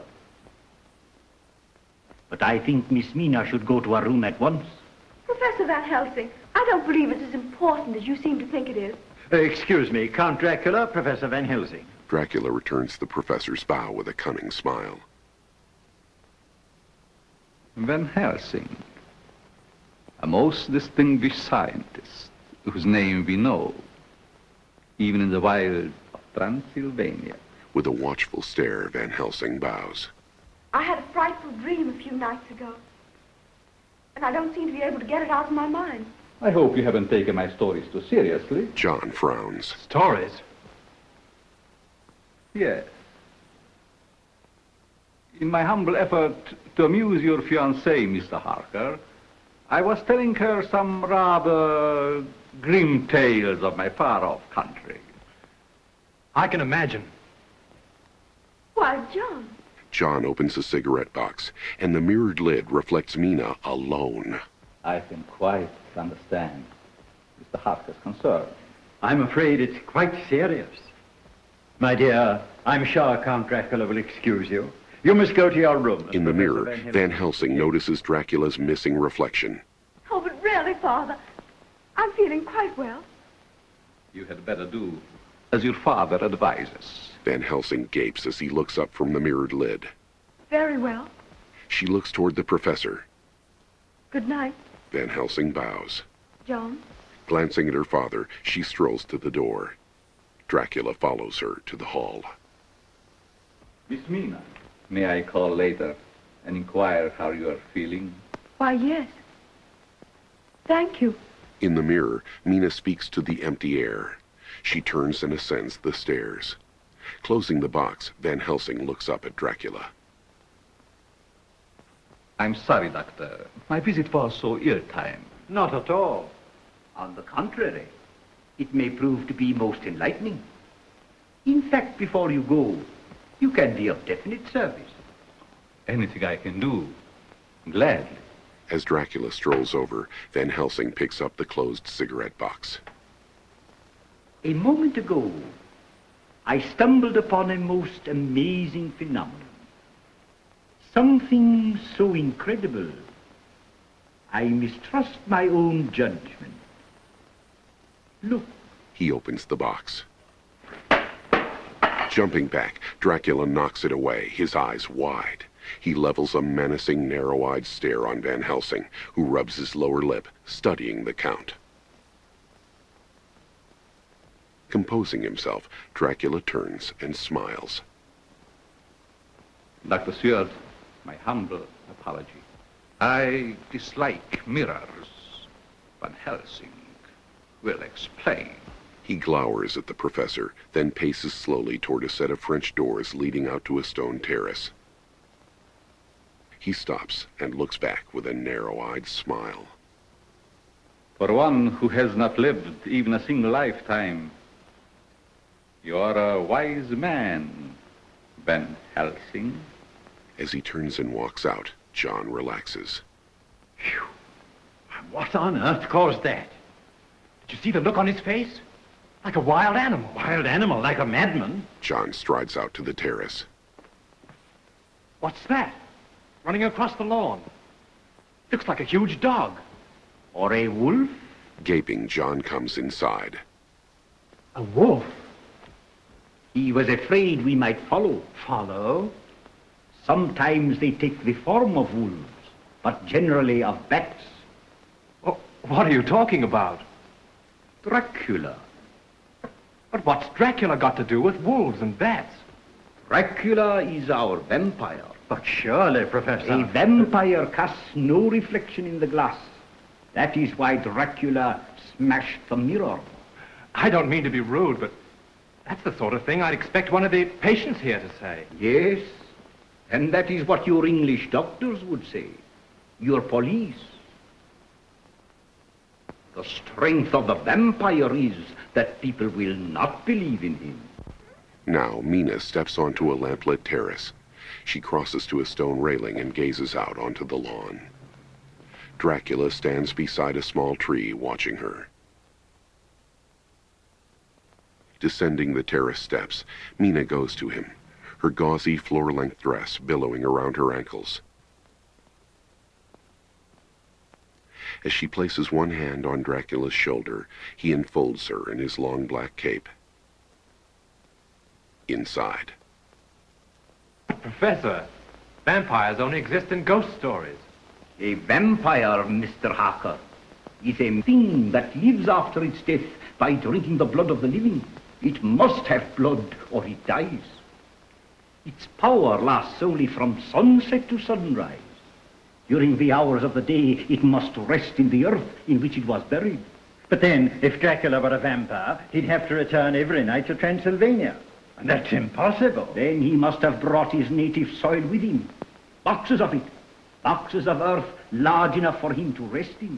But I think Miss Mina should go to her room at once. Professor Van Helsing, I don't believe it's as important as you seem to think it is. Excuse me, Count Dracula, Professor Van Helsing. Dracula returns the professor's bow with a cunning smile. Van Helsing, a most distinguished scientist whose name we know, even in the wilds of Transylvania. With a watchful stare, Van Helsing bows. I had a frightful dream a few nights ago, and I don't seem to be able to get it out of my mind. I hope you haven't taken my stories too seriously. John frowns. Stories? Yes. In my humble effort to amuse your fiancée, Mr. Harker, I was telling her some rather grim tales of my far-off country. I can imagine. Why, John. John opens a cigarette box, and the mirrored lid reflects Mina alone. I can quite understand Mr. Harker's concern. I'm afraid it's quite serious. My dear, I'm sure Count Dracula will excuse you. You must go to your room. In the mirror, Van Helsing notices Dracula's missing reflection. Oh, but really, Father, I'm feeling quite well. You had better do as your father advises. Van Helsing gapes as he looks up from the mirrored lid. Very well. She looks toward the professor. Good night. Van Helsing bows. John? Glancing at her father, she strolls to the door. Dracula follows her to the hall. Miss Mina, may I call later and inquire how you are feeling? Why, yes. Thank you. In the mirror, Mina speaks to the empty air. She turns and ascends the stairs. Closing the box, Van Helsing looks up at Dracula. I'm sorry, Doctor. My visit was so ill-timed. Not at all. On the contrary, it may prove to be most enlightening. In fact, before you go, you can be of definite service. Anything I can do, gladly. As Dracula strolls over, Van Helsing picks up the closed cigarette box. A moment ago, I stumbled upon a most amazing phenomenon. Something so incredible, I mistrust my own judgment. Look. He opens the box. Jumping back, Dracula knocks it away, his eyes wide. He levels a menacing, narrow-eyed stare on Van Helsing, who rubs his lower lip, studying the Count. Composing himself, Dracula turns and smiles. Dr. Seward, my humble apology. I dislike mirrors. Van Helsing will explain. He glowers at the professor, then paces slowly toward a set of French doors leading out to a stone terrace. He stops and looks back with a narrow-eyed smile. For one who has not lived even a single lifetime, you are a wise man, Van Helsing. As he turns and walks out, John relaxes. Phew. What on earth caused that? Did you see the look on his face? Like a wild animal. Wild animal, like a madman? John strides out to the terrace. What's that? Running across the lawn. Looks like a huge dog. Or a wolf? Gaping, John comes inside. A wolf? He was afraid we might follow. Follow? Sometimes they take the form of wolves, but generally of bats. Oh, What are you talking about? Dracula. But what's Dracula got to do with wolves and bats? Dracula is our vampire. But surely, Professor... A vampire casts no reflection in the glass. That is why Dracula smashed the mirror. I don't mean to be rude, but that's the sort of thing I'd expect one of the patients here to say. Yes, and that is what your English doctors would say. Your police. The strength of the vampire is that people will not believe in him. Now, Mina steps onto a lamplit terrace. She crosses to a stone railing and gazes out onto the lawn. Dracula stands beside a small tree, watching her. Descending the terrace steps, Mina goes to him, her gauzy floor-length dress billowing around her ankles. As she places one hand on Dracula's shoulder, he enfolds her in his long black cape. Inside. Professor, vampires only exist in ghost stories. A vampire, Mr. Harker, is a thing that lives after its death by drinking the blood of the living. It must have blood or it dies. Its power lasts only from sunset to sunrise. During the hours of the day, it must rest in the earth in which it was buried. But then, if Dracula were a vampire, he'd have to return every night to Transylvania. And that's impossible. Then he must have brought his native soil with him. Boxes of it. Boxes of earth large enough for him to rest in.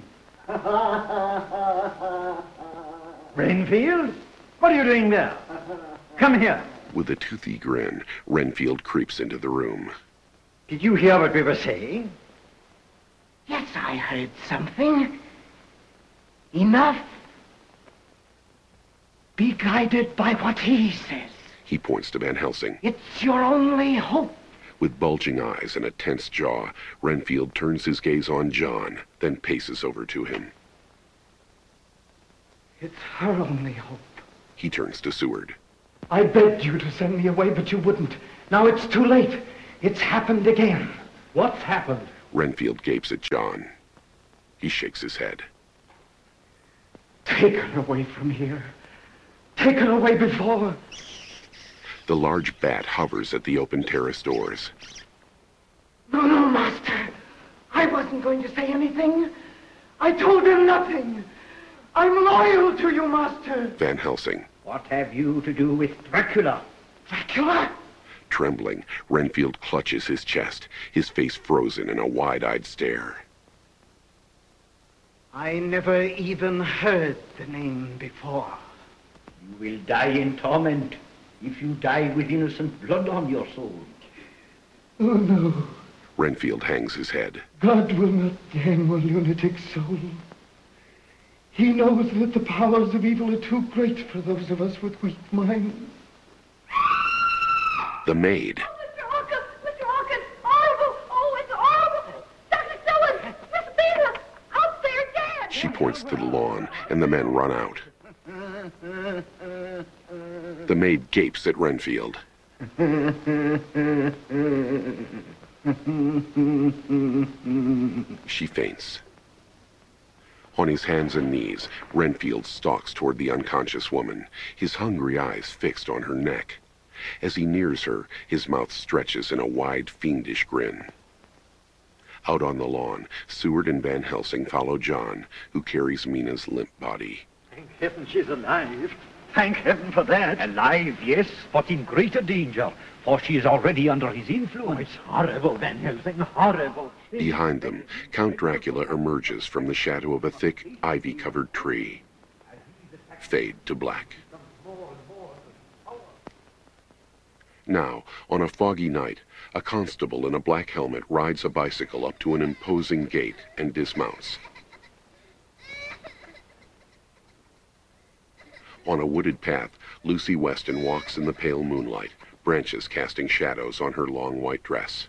Renfield? What are you doing there? Come here. With a toothy grin, Renfield creeps into the room. Did you hear what we were saying? Yes, I heard something. Enough. Be guided by what he says. He points to Van Helsing. It's your only hope. With bulging eyes and a tense jaw, Renfield turns his gaze on John, then paces over to him. It's her only hope. He turns to Seward. I begged you to send me away, but you wouldn't. Now it's too late. It's happened again. What's happened? Renfield gapes at John. He shakes his head. Take her away from here. Take her away before... The large bat hovers at the open terrace doors. No, no, Master. I wasn't going to say anything. I told him nothing. I'm loyal to you, Master. Van Helsing. What have you to do with Dracula? Dracula? Trembling, Renfield clutches his chest, his face frozen in a wide-eyed stare. I never even heard the name before. You will die in torment if you die with innocent blood on your soul. Oh, no. Renfield hangs his head. God will not damn a lunatic soul. He knows that the powers of evil are too great for those of us with weak minds. The maid. Mr. Hawkins! Mr. Hawkins! Horrible! Oh, it's horrible! Dr. Stillman! Miss Beta! Out there dead! She points to the lawn, and the men run out. The maid gapes at Renfield. She faints. On his hands and knees, Renfield stalks toward the unconscious woman, his hungry eyes fixed on her neck. As he nears her, his mouth stretches in a wide, fiendish grin. Out on the lawn, Seward and Van Helsing follow John, who carries Mina's limp body. Thank heaven she's alive. Thank heaven for that. Alive, yes, but in greater danger, for she is already under his influence. Oh, it's horrible, Van Helsing, horrible. Behind them, Count Dracula emerges from the shadow of a thick, ivy-covered tree. Fade to black. Now, on a foggy night, a constable in a black helmet rides a bicycle up to an imposing gate and dismounts. On a wooded path, Lucy Weston walks in the pale moonlight, branches casting shadows on her long white dress.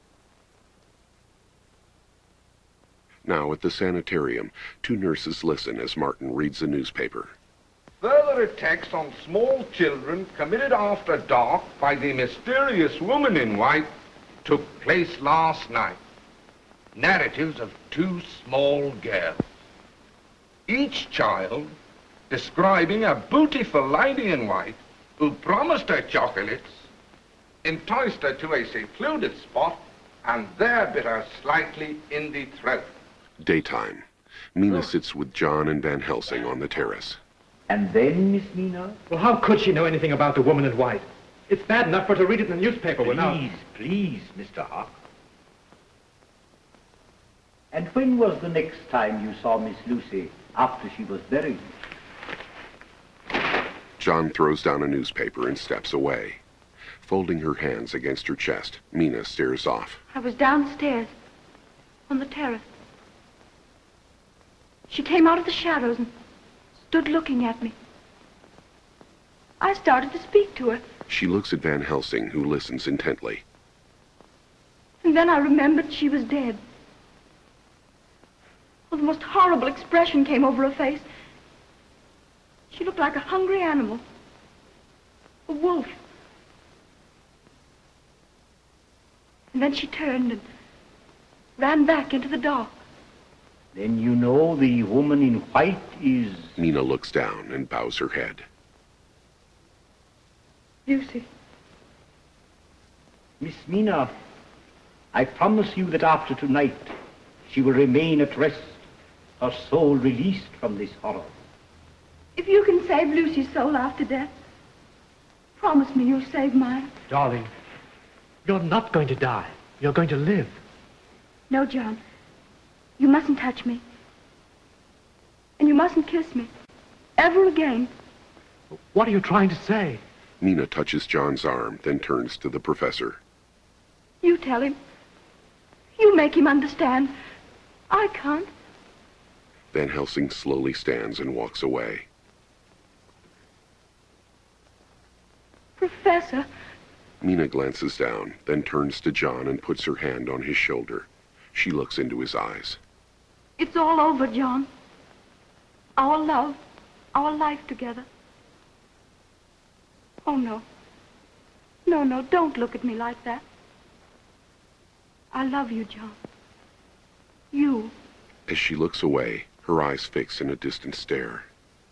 Now at the sanitarium, two nurses listen as Martin reads the newspaper. Further attacks on small children committed after dark by the mysterious woman in white took place last night. Narratives of two small girls. each child describing a beautiful lady in white who promised her chocolates, enticed her to a secluded spot, and there bit her slightly in the throat. Daytime. Mina sits with John and Van Helsing on the terrace. And then, Miss Mina? Well, how could she know anything about the woman in white? It's bad enough for her to read it in the newspaper without... Please, Mr. Hawk. And when was the next time you saw Miss Lucy after she was buried? John throws down a newspaper and steps away. Folding her hands against her chest, Mina stares off. I was downstairs on the terrace. She came out of the shadows and stood looking at me. I started to speak to her. She looks at Van Helsing, who listens intently. And then I remembered she was dead. Well, the most horrible expression came over her face. She looked like a hungry animal. A wolf. And then she turned and ran back into the dark. Then you know the woman in white is... Mina looks down and bows her head. Lucy. Miss Mina, I promise you that after tonight, she will remain at rest, her soul released from this horror. If you can save Lucy's soul after death, promise me you'll save mine. Darling, you're not going to die. You're going to live. No, John. You mustn't touch me. And you mustn't kiss me. Ever again. What are you trying to say? Mina touches John's arm, then turns to the professor. You tell him. You make him understand. I can't. Van Helsing slowly stands and walks away. Professor. Mina glances down, then turns to John and puts her hand on his shoulder. She looks into his eyes. It's all over, John. Our love, our life together. Oh, no. No, no, don't look at me like that. I love you, John. You. As she looks away, her eyes fix in a distant stare.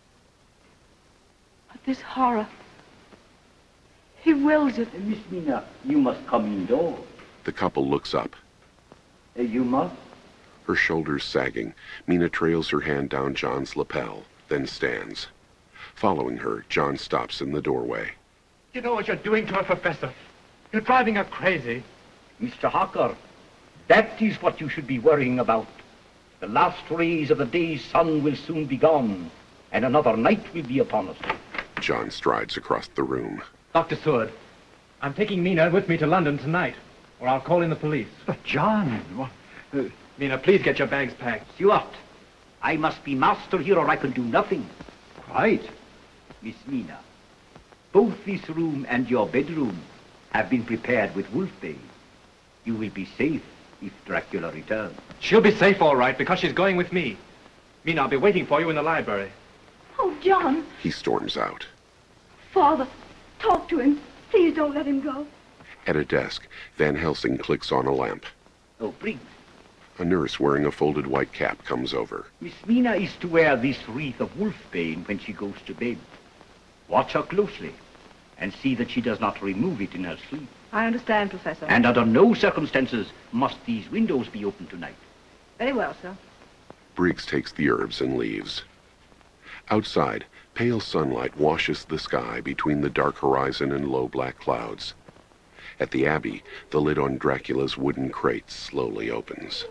But this horror, he wills it. Miss Mina, you must come indoors. The couple looks up. You must. Her shoulders sagging, Mina trails her hand down John's lapel, then stands. Following her, John stops in the doorway. You know what you're doing to her, Professor. You're driving her crazy. Mr. Harker, that is what you should be worrying about. The last rays of the day's sun will soon be gone, and another night will be upon us. John strides across the room. Dr. Seward, I'm taking Mina with me to London tonight, or I'll call in the police. But, John, Mina, please get your bags packed. Stuart, I must be master here or I can do nothing. Quite. Miss Mina, both this room and your bedroom have been prepared with wolfbane. You will be safe if Dracula returns. She'll be safe, all right, because she's going with me. Mina, I'll be waiting for you in the library. Oh, John. He storms out. Father, talk to him. Please don't let him go. At a desk, Van Helsing clicks on a lamp. Oh, Briggs. A nurse wearing a folded white cap comes over. Miss Mina is to wear this wreath of wolfbane when she goes to bed. Watch her closely and see that she does not remove it in her sleep. I understand, Professor. And under no circumstances must these windows be open tonight. Very well, sir. Briggs takes the herbs and leaves. Outside, pale sunlight washes the sky between the dark horizon and low black clouds. At the Abbey, the lid on Dracula's wooden crate slowly opens.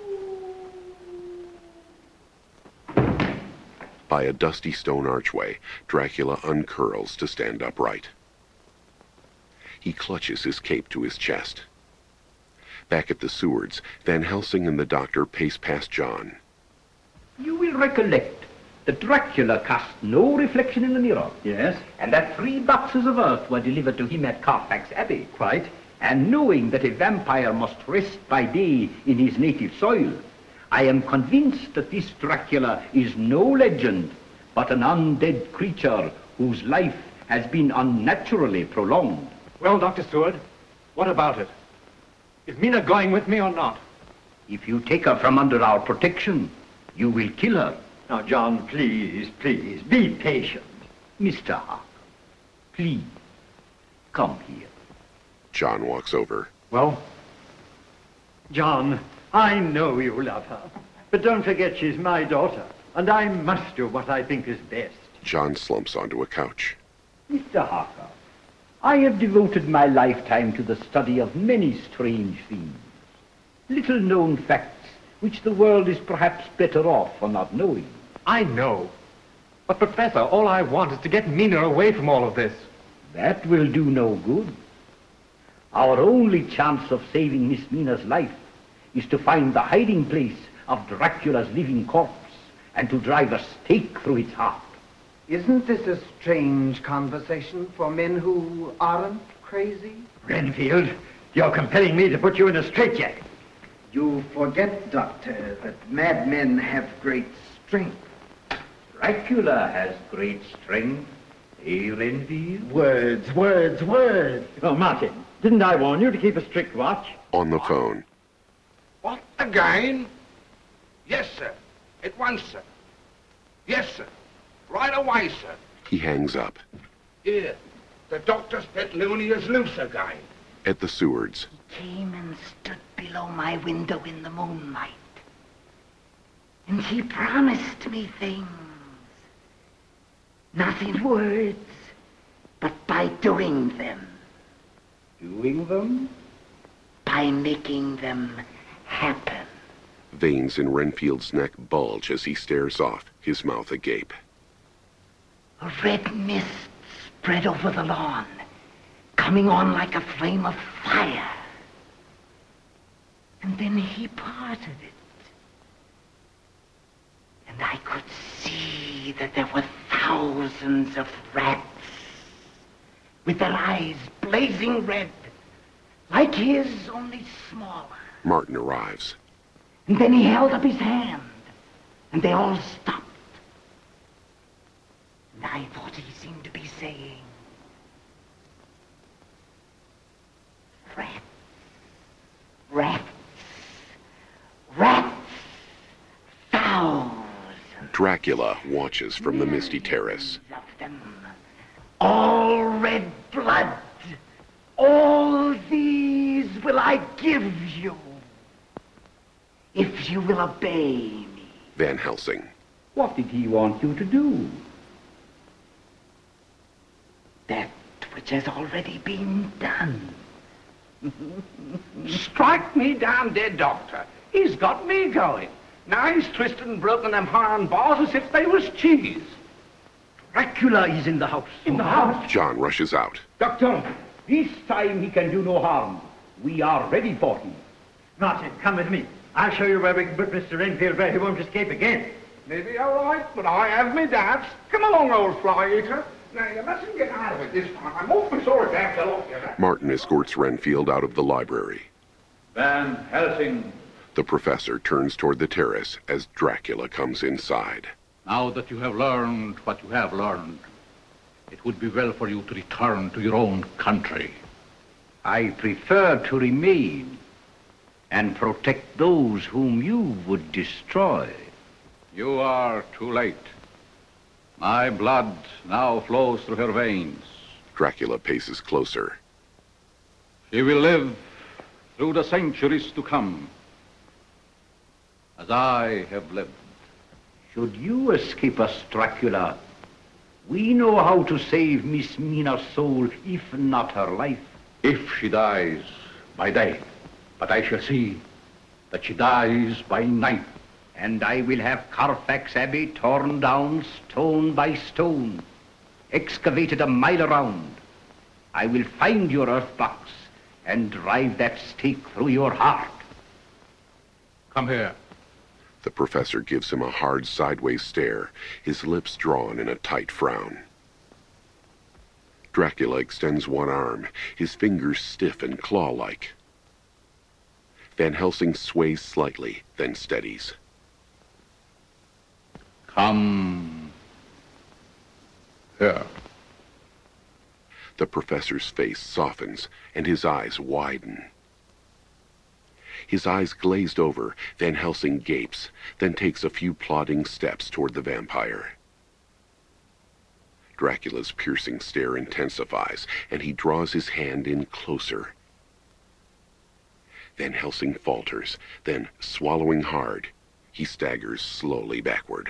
By a dusty stone archway, Dracula uncurls to stand upright. He clutches his cape to his chest. Back at the Sewards, Van Helsing and the doctor pace past John. You will recollect that Dracula cast no reflection in the mirror. Yes. And that 3 boxes of earth were delivered to him at Carfax Abbey. Quite. And knowing that a vampire must rest by day in his native soil, I am convinced that this Dracula is no legend, but an undead creature whose life has been unnaturally prolonged. Well, Dr. Seward, what about it? Is Mina going with me or not? If you take her from under our protection, you will kill her. Now, John, please, please, be patient. Mr. Harker, please, come here. John walks over. Well, John, I know you love her, but don't forget she's my daughter, and I must do what I think is best. John slumps onto a couch. Mr. Harker, I have devoted my lifetime to the study of many strange things, little-known facts which the world is perhaps better off for not knowing. I know. But, Professor, all I want is to get Mina away from all of this. That will do no good. Our only chance of saving Miss Mina's life is to find the hiding place of Dracula's living corpse and to drive a stake through its heart. Isn't this a strange conversation for men who aren't crazy? Renfield, you're compelling me to put you in a straitjacket. You forget, Doctor, that madmen have great strength. Dracula has great strength, eh, Renfield? Words, words, words. Oh, Martin, didn't I warn you to keep a strict watch? On the phone. What, again? Yes, sir. At once, sir. Yes, sir. Right away, sir. He hangs up. Here, the doctor's pet loony is loose again. At the Sewards. Came and stood below my window in the moonlight. And he promised me things. Not in words, but by doing them. Doing them? By making them happen. Veins in Renfield's neck bulge as he stares off, his mouth agape. A red mist spread over the lawn, coming on like a flame of fire. And then he parted it. And I could see that there were thousands of rats with their eyes blazing red, like his, only smaller. Martin arrives. And then he held up his hand, and they all stopped. And I thought he seemed to be saying, rats, rats, rats, thousands Dracula watches from the misty terrace. of them, all red blood. All these will I give you, if you will obey me. Van Helsing. What did he want you to do? That which has already been done. Strike me down dead, Doctor. He's got me going. Now he's twisted and broken them iron bars as if they was cheese. Dracula is in the house. In the house? John rushes out. Doctor, this time he can do no harm. We are ready for him. Martin, come with me. I'll show you where we can put Mr. Renfield where he won't escape again. Maybe you're right, but I have me doubts. Come along, old fly-eater. Now, you mustn't get out of it this time. I'm awfully sorry to have to lock you up. Martin escorts Renfield out of the library. Van Helsing. The professor turns toward the terrace as Dracula comes inside. Now that you have learned what you have learned, it would be well for you to return to your own country. I prefer to remain and protect those whom you would destroy. You are too late. My blood now flows through her veins. Dracula paces closer. She will live through the centuries to come, as I have lived. Should you escape us, Dracula, we know how to save Miss Mina's soul, if not her life. If she dies by day, but I shall see that she dies by night. And I will have Carfax Abbey torn down stone by stone, excavated a mile around. I will find your earth box and drive that stake through your heart. Come here. The professor gives him a hard sideways stare, his lips drawn in a tight frown. Dracula extends one arm, his fingers stiff and claw-like. Van Helsing sways slightly, then steadies. Come here. The professor's face softens and his eyes widen. His eyes glazed over, Van Helsing gapes, then takes a few plodding steps toward the vampire. Dracula's piercing stare intensifies, and he draws his hand in closer. Van Helsing falters, then, swallowing hard, he staggers slowly backward.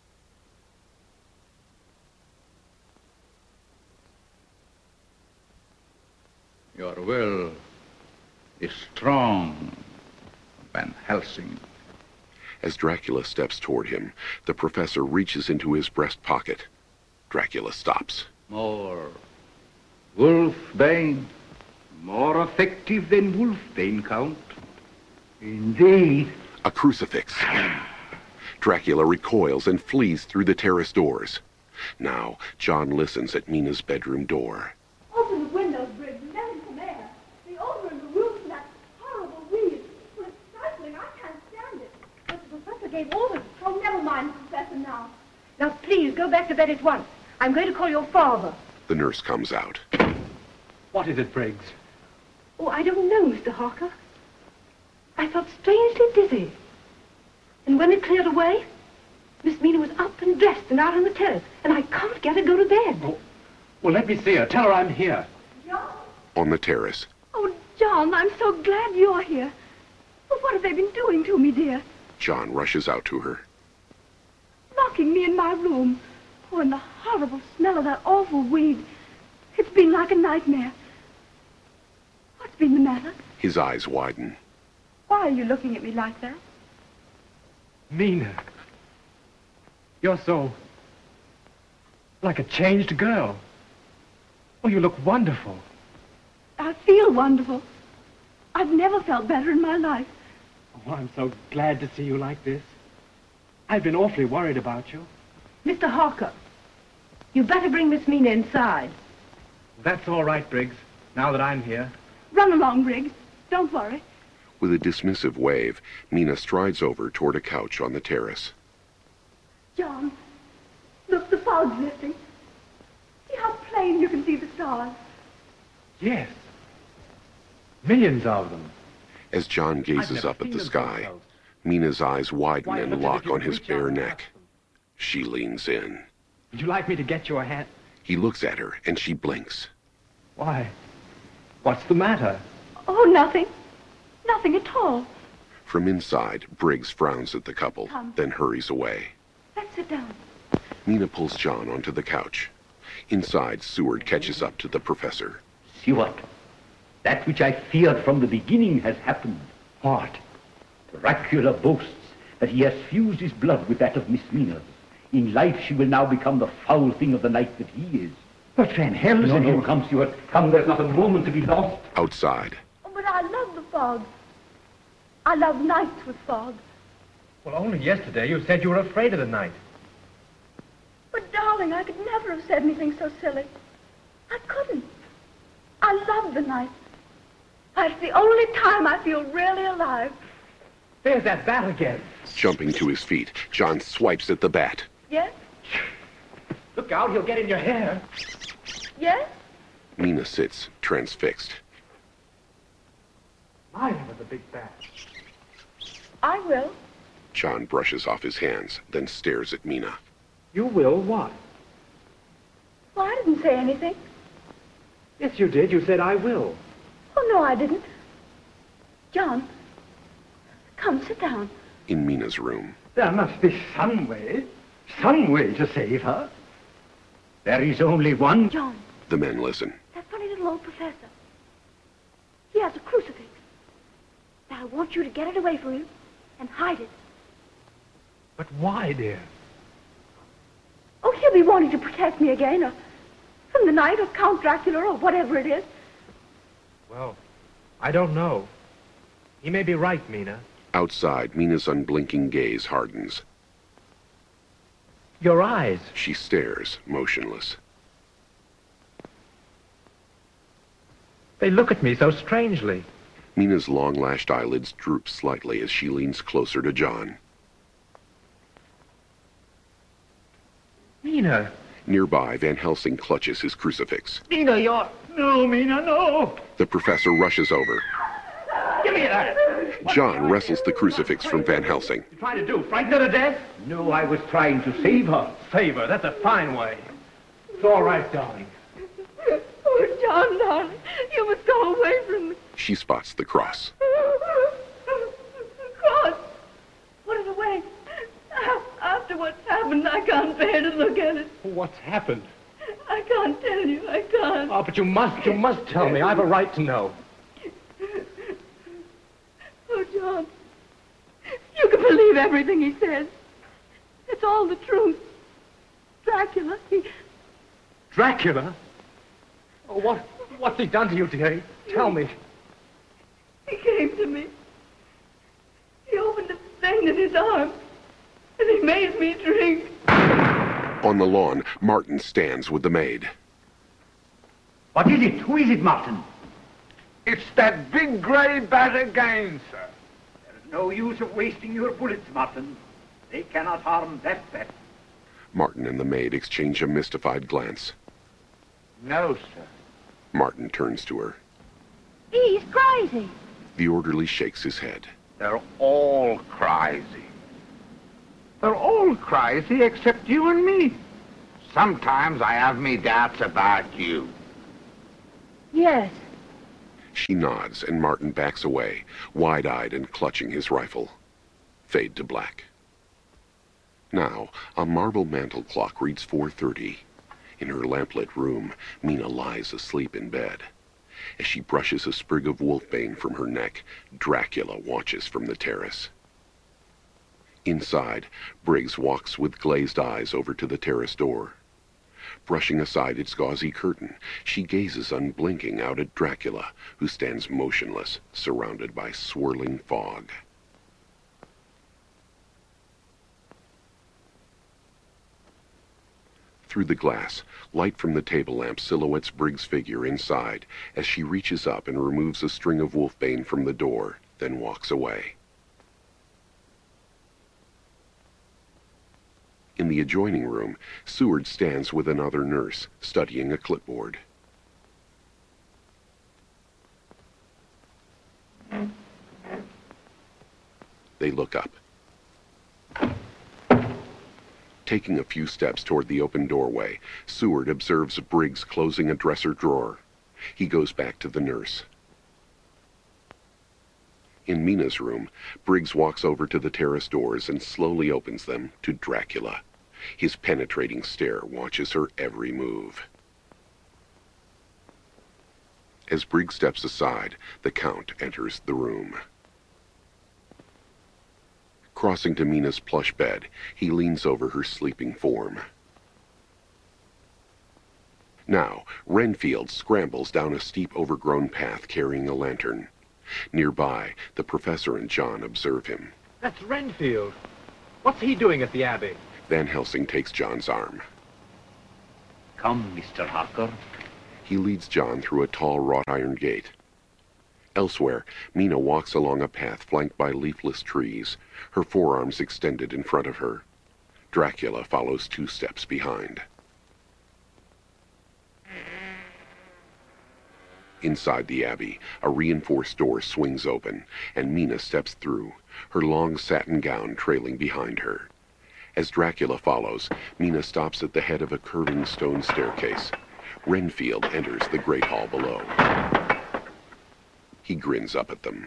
Your will is strong, Van Helsing. As Dracula steps toward him, the professor reaches into his breast pocket. Dracula stops. More Wolfbane. More effective than Wolfbane, Count. Indeed. A crucifix. Dracula recoils and flees through the terrace doors. Now, John listens at Mina's bedroom door. Open the windows, Briggs, and let in some air. The odor in the room from that horrible weed. Well, it's stifling. I can't stand it. But the professor gave orders. Oh, never mind, Professor, now. Now, please, go back to bed at once. I'm going to call your father. The nurse comes out. What is it, Briggs? Oh, I don't know, Mr. Harker. I felt strangely dizzy. And when it cleared away, Miss Mina was up and dressed and out on the terrace, and I can't get her to go to bed. Oh, well, let me see her. Tell her I'm here. John? On the terrace. Oh, John, I'm so glad you're here. But what have they been doing to me, dear? John rushes out to her. Locking me in my room. Oh, and the horrible smell of that awful weed. It's been like a nightmare. What's been the matter? His eyes widen. Why are you looking at me like that? Mina. You're so... like a changed girl. Oh, you look wonderful. I feel wonderful. I've never felt better in my life. Oh, I'm so glad to see you like this. I've been awfully worried about you. Mr. Harker, you better bring Miss Mina inside. That's all right, Briggs, now that I'm here. Run along, Briggs. Don't worry. With a dismissive wave, Mina strides over toward a couch on the terrace. John, look, the fog's lifting. See how plain you can see the stars. Yes. Millions of them. As John gazes up at the sky, Mina's eyes widen and lock on his bare neck. She leans in. Would you like me to get you a hat? He looks at her, and she blinks. Why? What's the matter? Oh, nothing. Nothing at all. From inside, Briggs frowns at the couple, then hurries away. Let's sit down. Mina pulls John onto the couch. Inside, Seward catches up to the professor. See what? That which I feared from the beginning has happened. What? Dracula boasts that he has fused his blood with that of Miss Mina's. In life, she will now become the foul thing of the night that he is. But Van Helsing... No, come, Stuart. Come, there's not a moment to be lost. Outside. Oh, but I love the fog. I love nights with fog. Well, only yesterday you said you were afraid of the night. But, darling, I could never have said anything so silly. I couldn't. I love the night. It's the only time I feel really alive. There's that bat again. Jumping to his feet, John swipes at the bat. Yes? Look out, he'll get in your hair. Yes? Mina sits, transfixed. Mine with the big bat. I will. John brushes off his hands, then stares at Mina. You will what? Well, I didn't say anything. Yes, you did. You said, I will. Oh, no, I didn't. John, come, sit down. In Mina's room. There must be some way to save her. There is only one. John. The men listen. That funny little old professor. He has a crucifix. Now, I want you to get it away from him and hide it. But why, dear? Oh, he'll be wanting to protect me again, or from the night of Count Dracula, or whatever it is. Well, I don't know. He may be right, Mina. Outside, Mina's unblinking gaze hardens. Your eyes. She stares, motionless. They look at me so strangely. Mina's long-lashed eyelids droop slightly as she leans closer to John. Mina. Nearby, Van Helsing clutches his crucifix. Mina, you're... No, Mina, no! The professor rushes over. Give me that! John wrestles the crucifix from Van Helsing. You trying to do? Frighten her to death? No, I was trying to save her. Save her. That's a fine way. It's all right, darling. Oh, John, darling, you must go away from me. She spots the cross. Cross, put it away. After what's happened, I can't bear to look at it. What's happened? I can't tell you. I can't. Oh, but you must tell me. I have a right to know. Oh, John, you can believe everything he says. It's all the truth. Dracula, Dracula? Oh, what's he done to you, dearie? Tell me. He came to me. He opened a vein in his arm, and he made me drink. On the lawn, Martin stands with the maid. What is it? Who is it, Martin? It's that big grey bat again, sir. There's no use of wasting your bullets, Martin. They cannot harm that bat. Martin and the maid exchange a mystified glance. No, sir. Martin turns to her. He's crazy. The orderly shakes his head. They're all crazy. They're all crazy except you and me. Sometimes I have me doubts about you. Yes. She nods, and Martin backs away, wide-eyed and clutching his rifle. Fade to black. Now, a marble mantel clock reads 4:30. In her lamplit room, Mina lies asleep in bed. As she brushes a sprig of wolfbane from her neck, Dracula watches from the terrace. Inside, Briggs walks with glazed eyes over to the terrace door. Brushing aside its gauzy curtain, she gazes unblinking out at Dracula, who stands motionless, surrounded by swirling fog. Through the glass, light from the table lamp silhouettes Briggs' figure inside as she reaches up and removes a string of wolfbane from the door, then walks away. In the adjoining room, Seward stands with another nurse, studying a clipboard. They look up. Taking a few steps toward the open doorway, Seward observes Briggs closing a dresser drawer. He goes back to the nurse. In Mina's room, Briggs walks over to the terrace doors and slowly opens them to Dracula. His penetrating stare watches her every move. As Briggs steps aside, the Count enters the room. Crossing to Mina's plush bed, he leans over her sleeping form. Now, Renfield scrambles down a steep overgrown path carrying a lantern. Nearby, the professor and John observe him. That's Renfield. What's he doing at the Abbey? Van Helsing takes John's arm. Come, Mr. Harker. He leads John through a tall wrought iron gate. Elsewhere, Mina walks along a path flanked by leafless trees, her forearms extended in front of her. Dracula follows 2 steps behind. Inside the Abbey, a reinforced door swings open, and Mina steps through, her long satin gown trailing behind her. As Dracula follows, Mina stops at the head of a curving stone staircase. Renfield enters the great hall below. He grins up at them.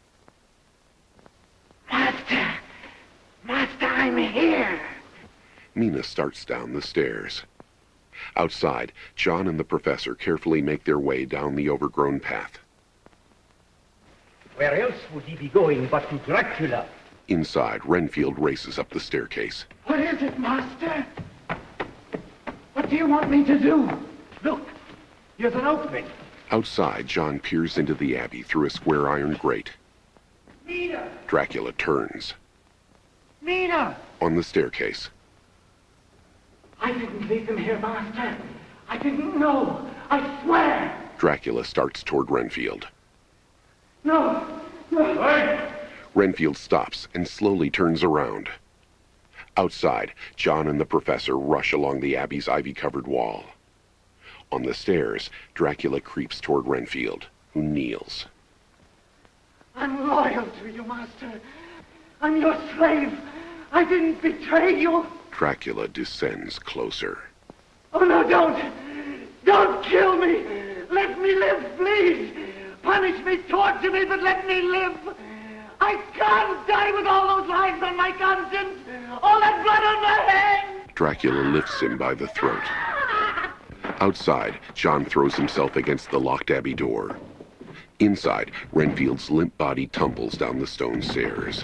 Master! Master, I'm here! Mina starts down the stairs. Outside, John and the professor carefully make their way down the overgrown path. Where else would he be going but to Dracula? Inside, Renfield races up the staircase. What is it, Master? What do you want me to do? Look, here's an opening. Outside, John peers into the Abbey through a square iron grate. Mina! Dracula turns. Mina! On the staircase. I didn't leave them here, Master. I didn't know. I swear. Dracula starts toward Renfield. No. No. Hey! Renfield stops and slowly turns around. Outside, John and the professor rush along the Abbey's ivy-covered wall. On the stairs, Dracula creeps toward Renfield, who kneels. I'm loyal to you, Master. I'm your slave. I didn't betray you. Dracula descends closer. Oh, no, don't. Don't kill me. Let me live, please. Punish me, torture me, but let me live. I can't die with all those lives on my conscience. All that blood on my hands. Dracula lifts him by the throat. Outside, John throws himself against the locked abbey door. Inside, Renfield's limp body tumbles down the stone stairs.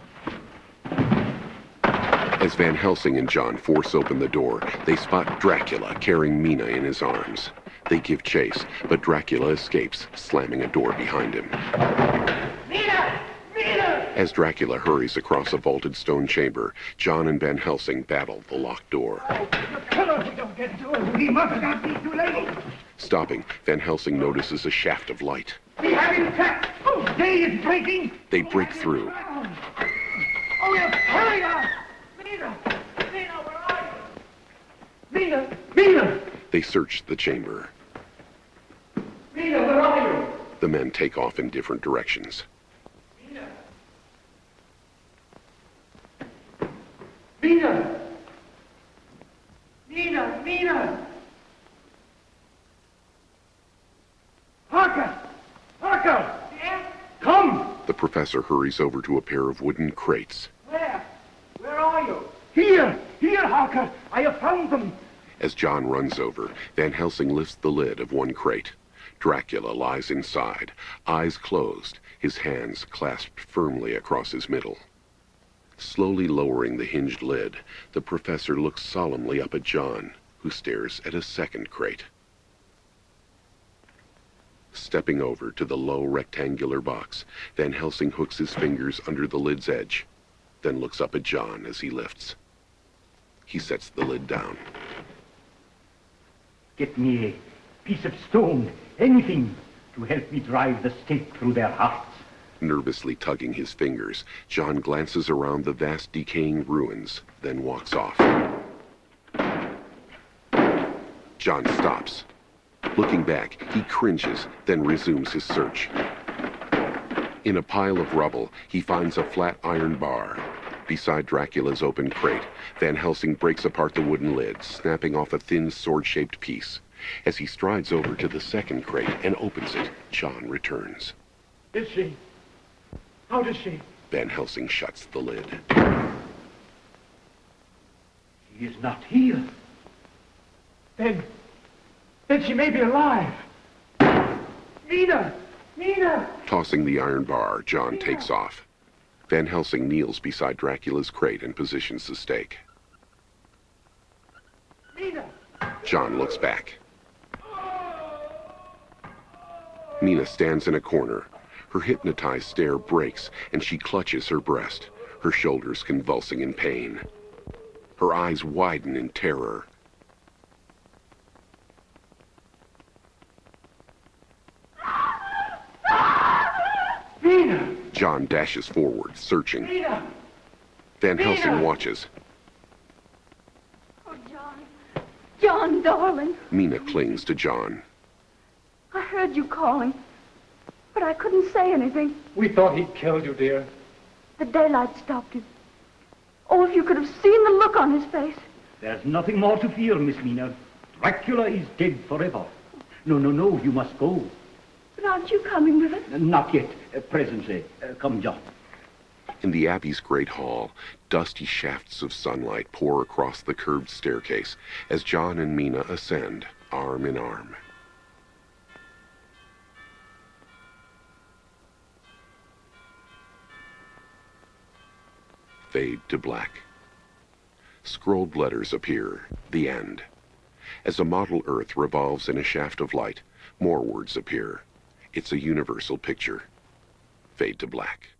As Van Helsing and John force open the door, they spot Dracula carrying Mina in his arms. They give chase, but Dracula escapes, slamming a door behind him. Mina! Mina! As Dracula hurries across a vaulted stone chamber, John and Van Helsing battle the locked door. Don't get to it. We must not be too late. Stopping, Van Helsing notices a shaft of light. We have him trapped. Oh, day is breaking. They break through. Oh, yes, hurry up! Mina! Mina, where are you? Mina! Mina! They search the chamber. Mina, where are you? The men take off in different directions. Mina! Mina! Mina! Mina! Harker! Harker! Yes? Come! The professor hurries over to a pair of wooden crates. Where? Where are you? Here! Here, Harker! I have found them! As John runs over, Van Helsing lifts the lid of one crate. Dracula lies inside, eyes closed, his hands clasped firmly across his middle. Slowly lowering the hinged lid, the professor looks solemnly up at John, who stares at a second crate. Stepping over to the low rectangular box, Van Helsing hooks his fingers under the lid's edge, then looks up at John as he lifts. He sets the lid down. Get me a piece of stone, anything, to help me drive the stake through their hearts. Nervously tugging his fingers, John glances around the vast decaying ruins, then walks off. John stops. Looking back, he cringes, then resumes his search. In a pile of rubble, he finds a flat iron bar. Beside Dracula's open crate, Van Helsing breaks apart the wooden lid, snapping off a thin sword-shaped piece. As he strides over to the second crate and opens it, John returns. Is she? How does she? Van Helsing shuts the lid. She is not here. Then she may be alive. Mina! Mina! Tossing the iron bar, John takes off. Van Helsing kneels beside Dracula's crate and positions the stake. Mina! John looks back. Mina stands in a corner. Her hypnotized stare breaks, and she clutches her breast, her shoulders convulsing in pain. Her eyes widen in terror. Mina! John dashes forward, searching. Mina! Van Helsing watches. Oh, John. John, darling. Mina clings to John. I heard you calling, but I couldn't say anything. We thought he'd killed you, dear. The daylight stopped him. Oh, if you could have seen the look on his face. There's nothing more to fear, Miss Mina. Dracula is dead forever. No, you must go. But aren't you coming with us? Not yet. Presently. Come, John. In the Abbey's great hall, dusty shafts of sunlight pour across the curved staircase as John and Mina ascend, arm in arm. Fade to black. Scrolled letters appear. The end. As a model Earth revolves in a shaft of light, more words appear. It's a universal picture. Fade to black.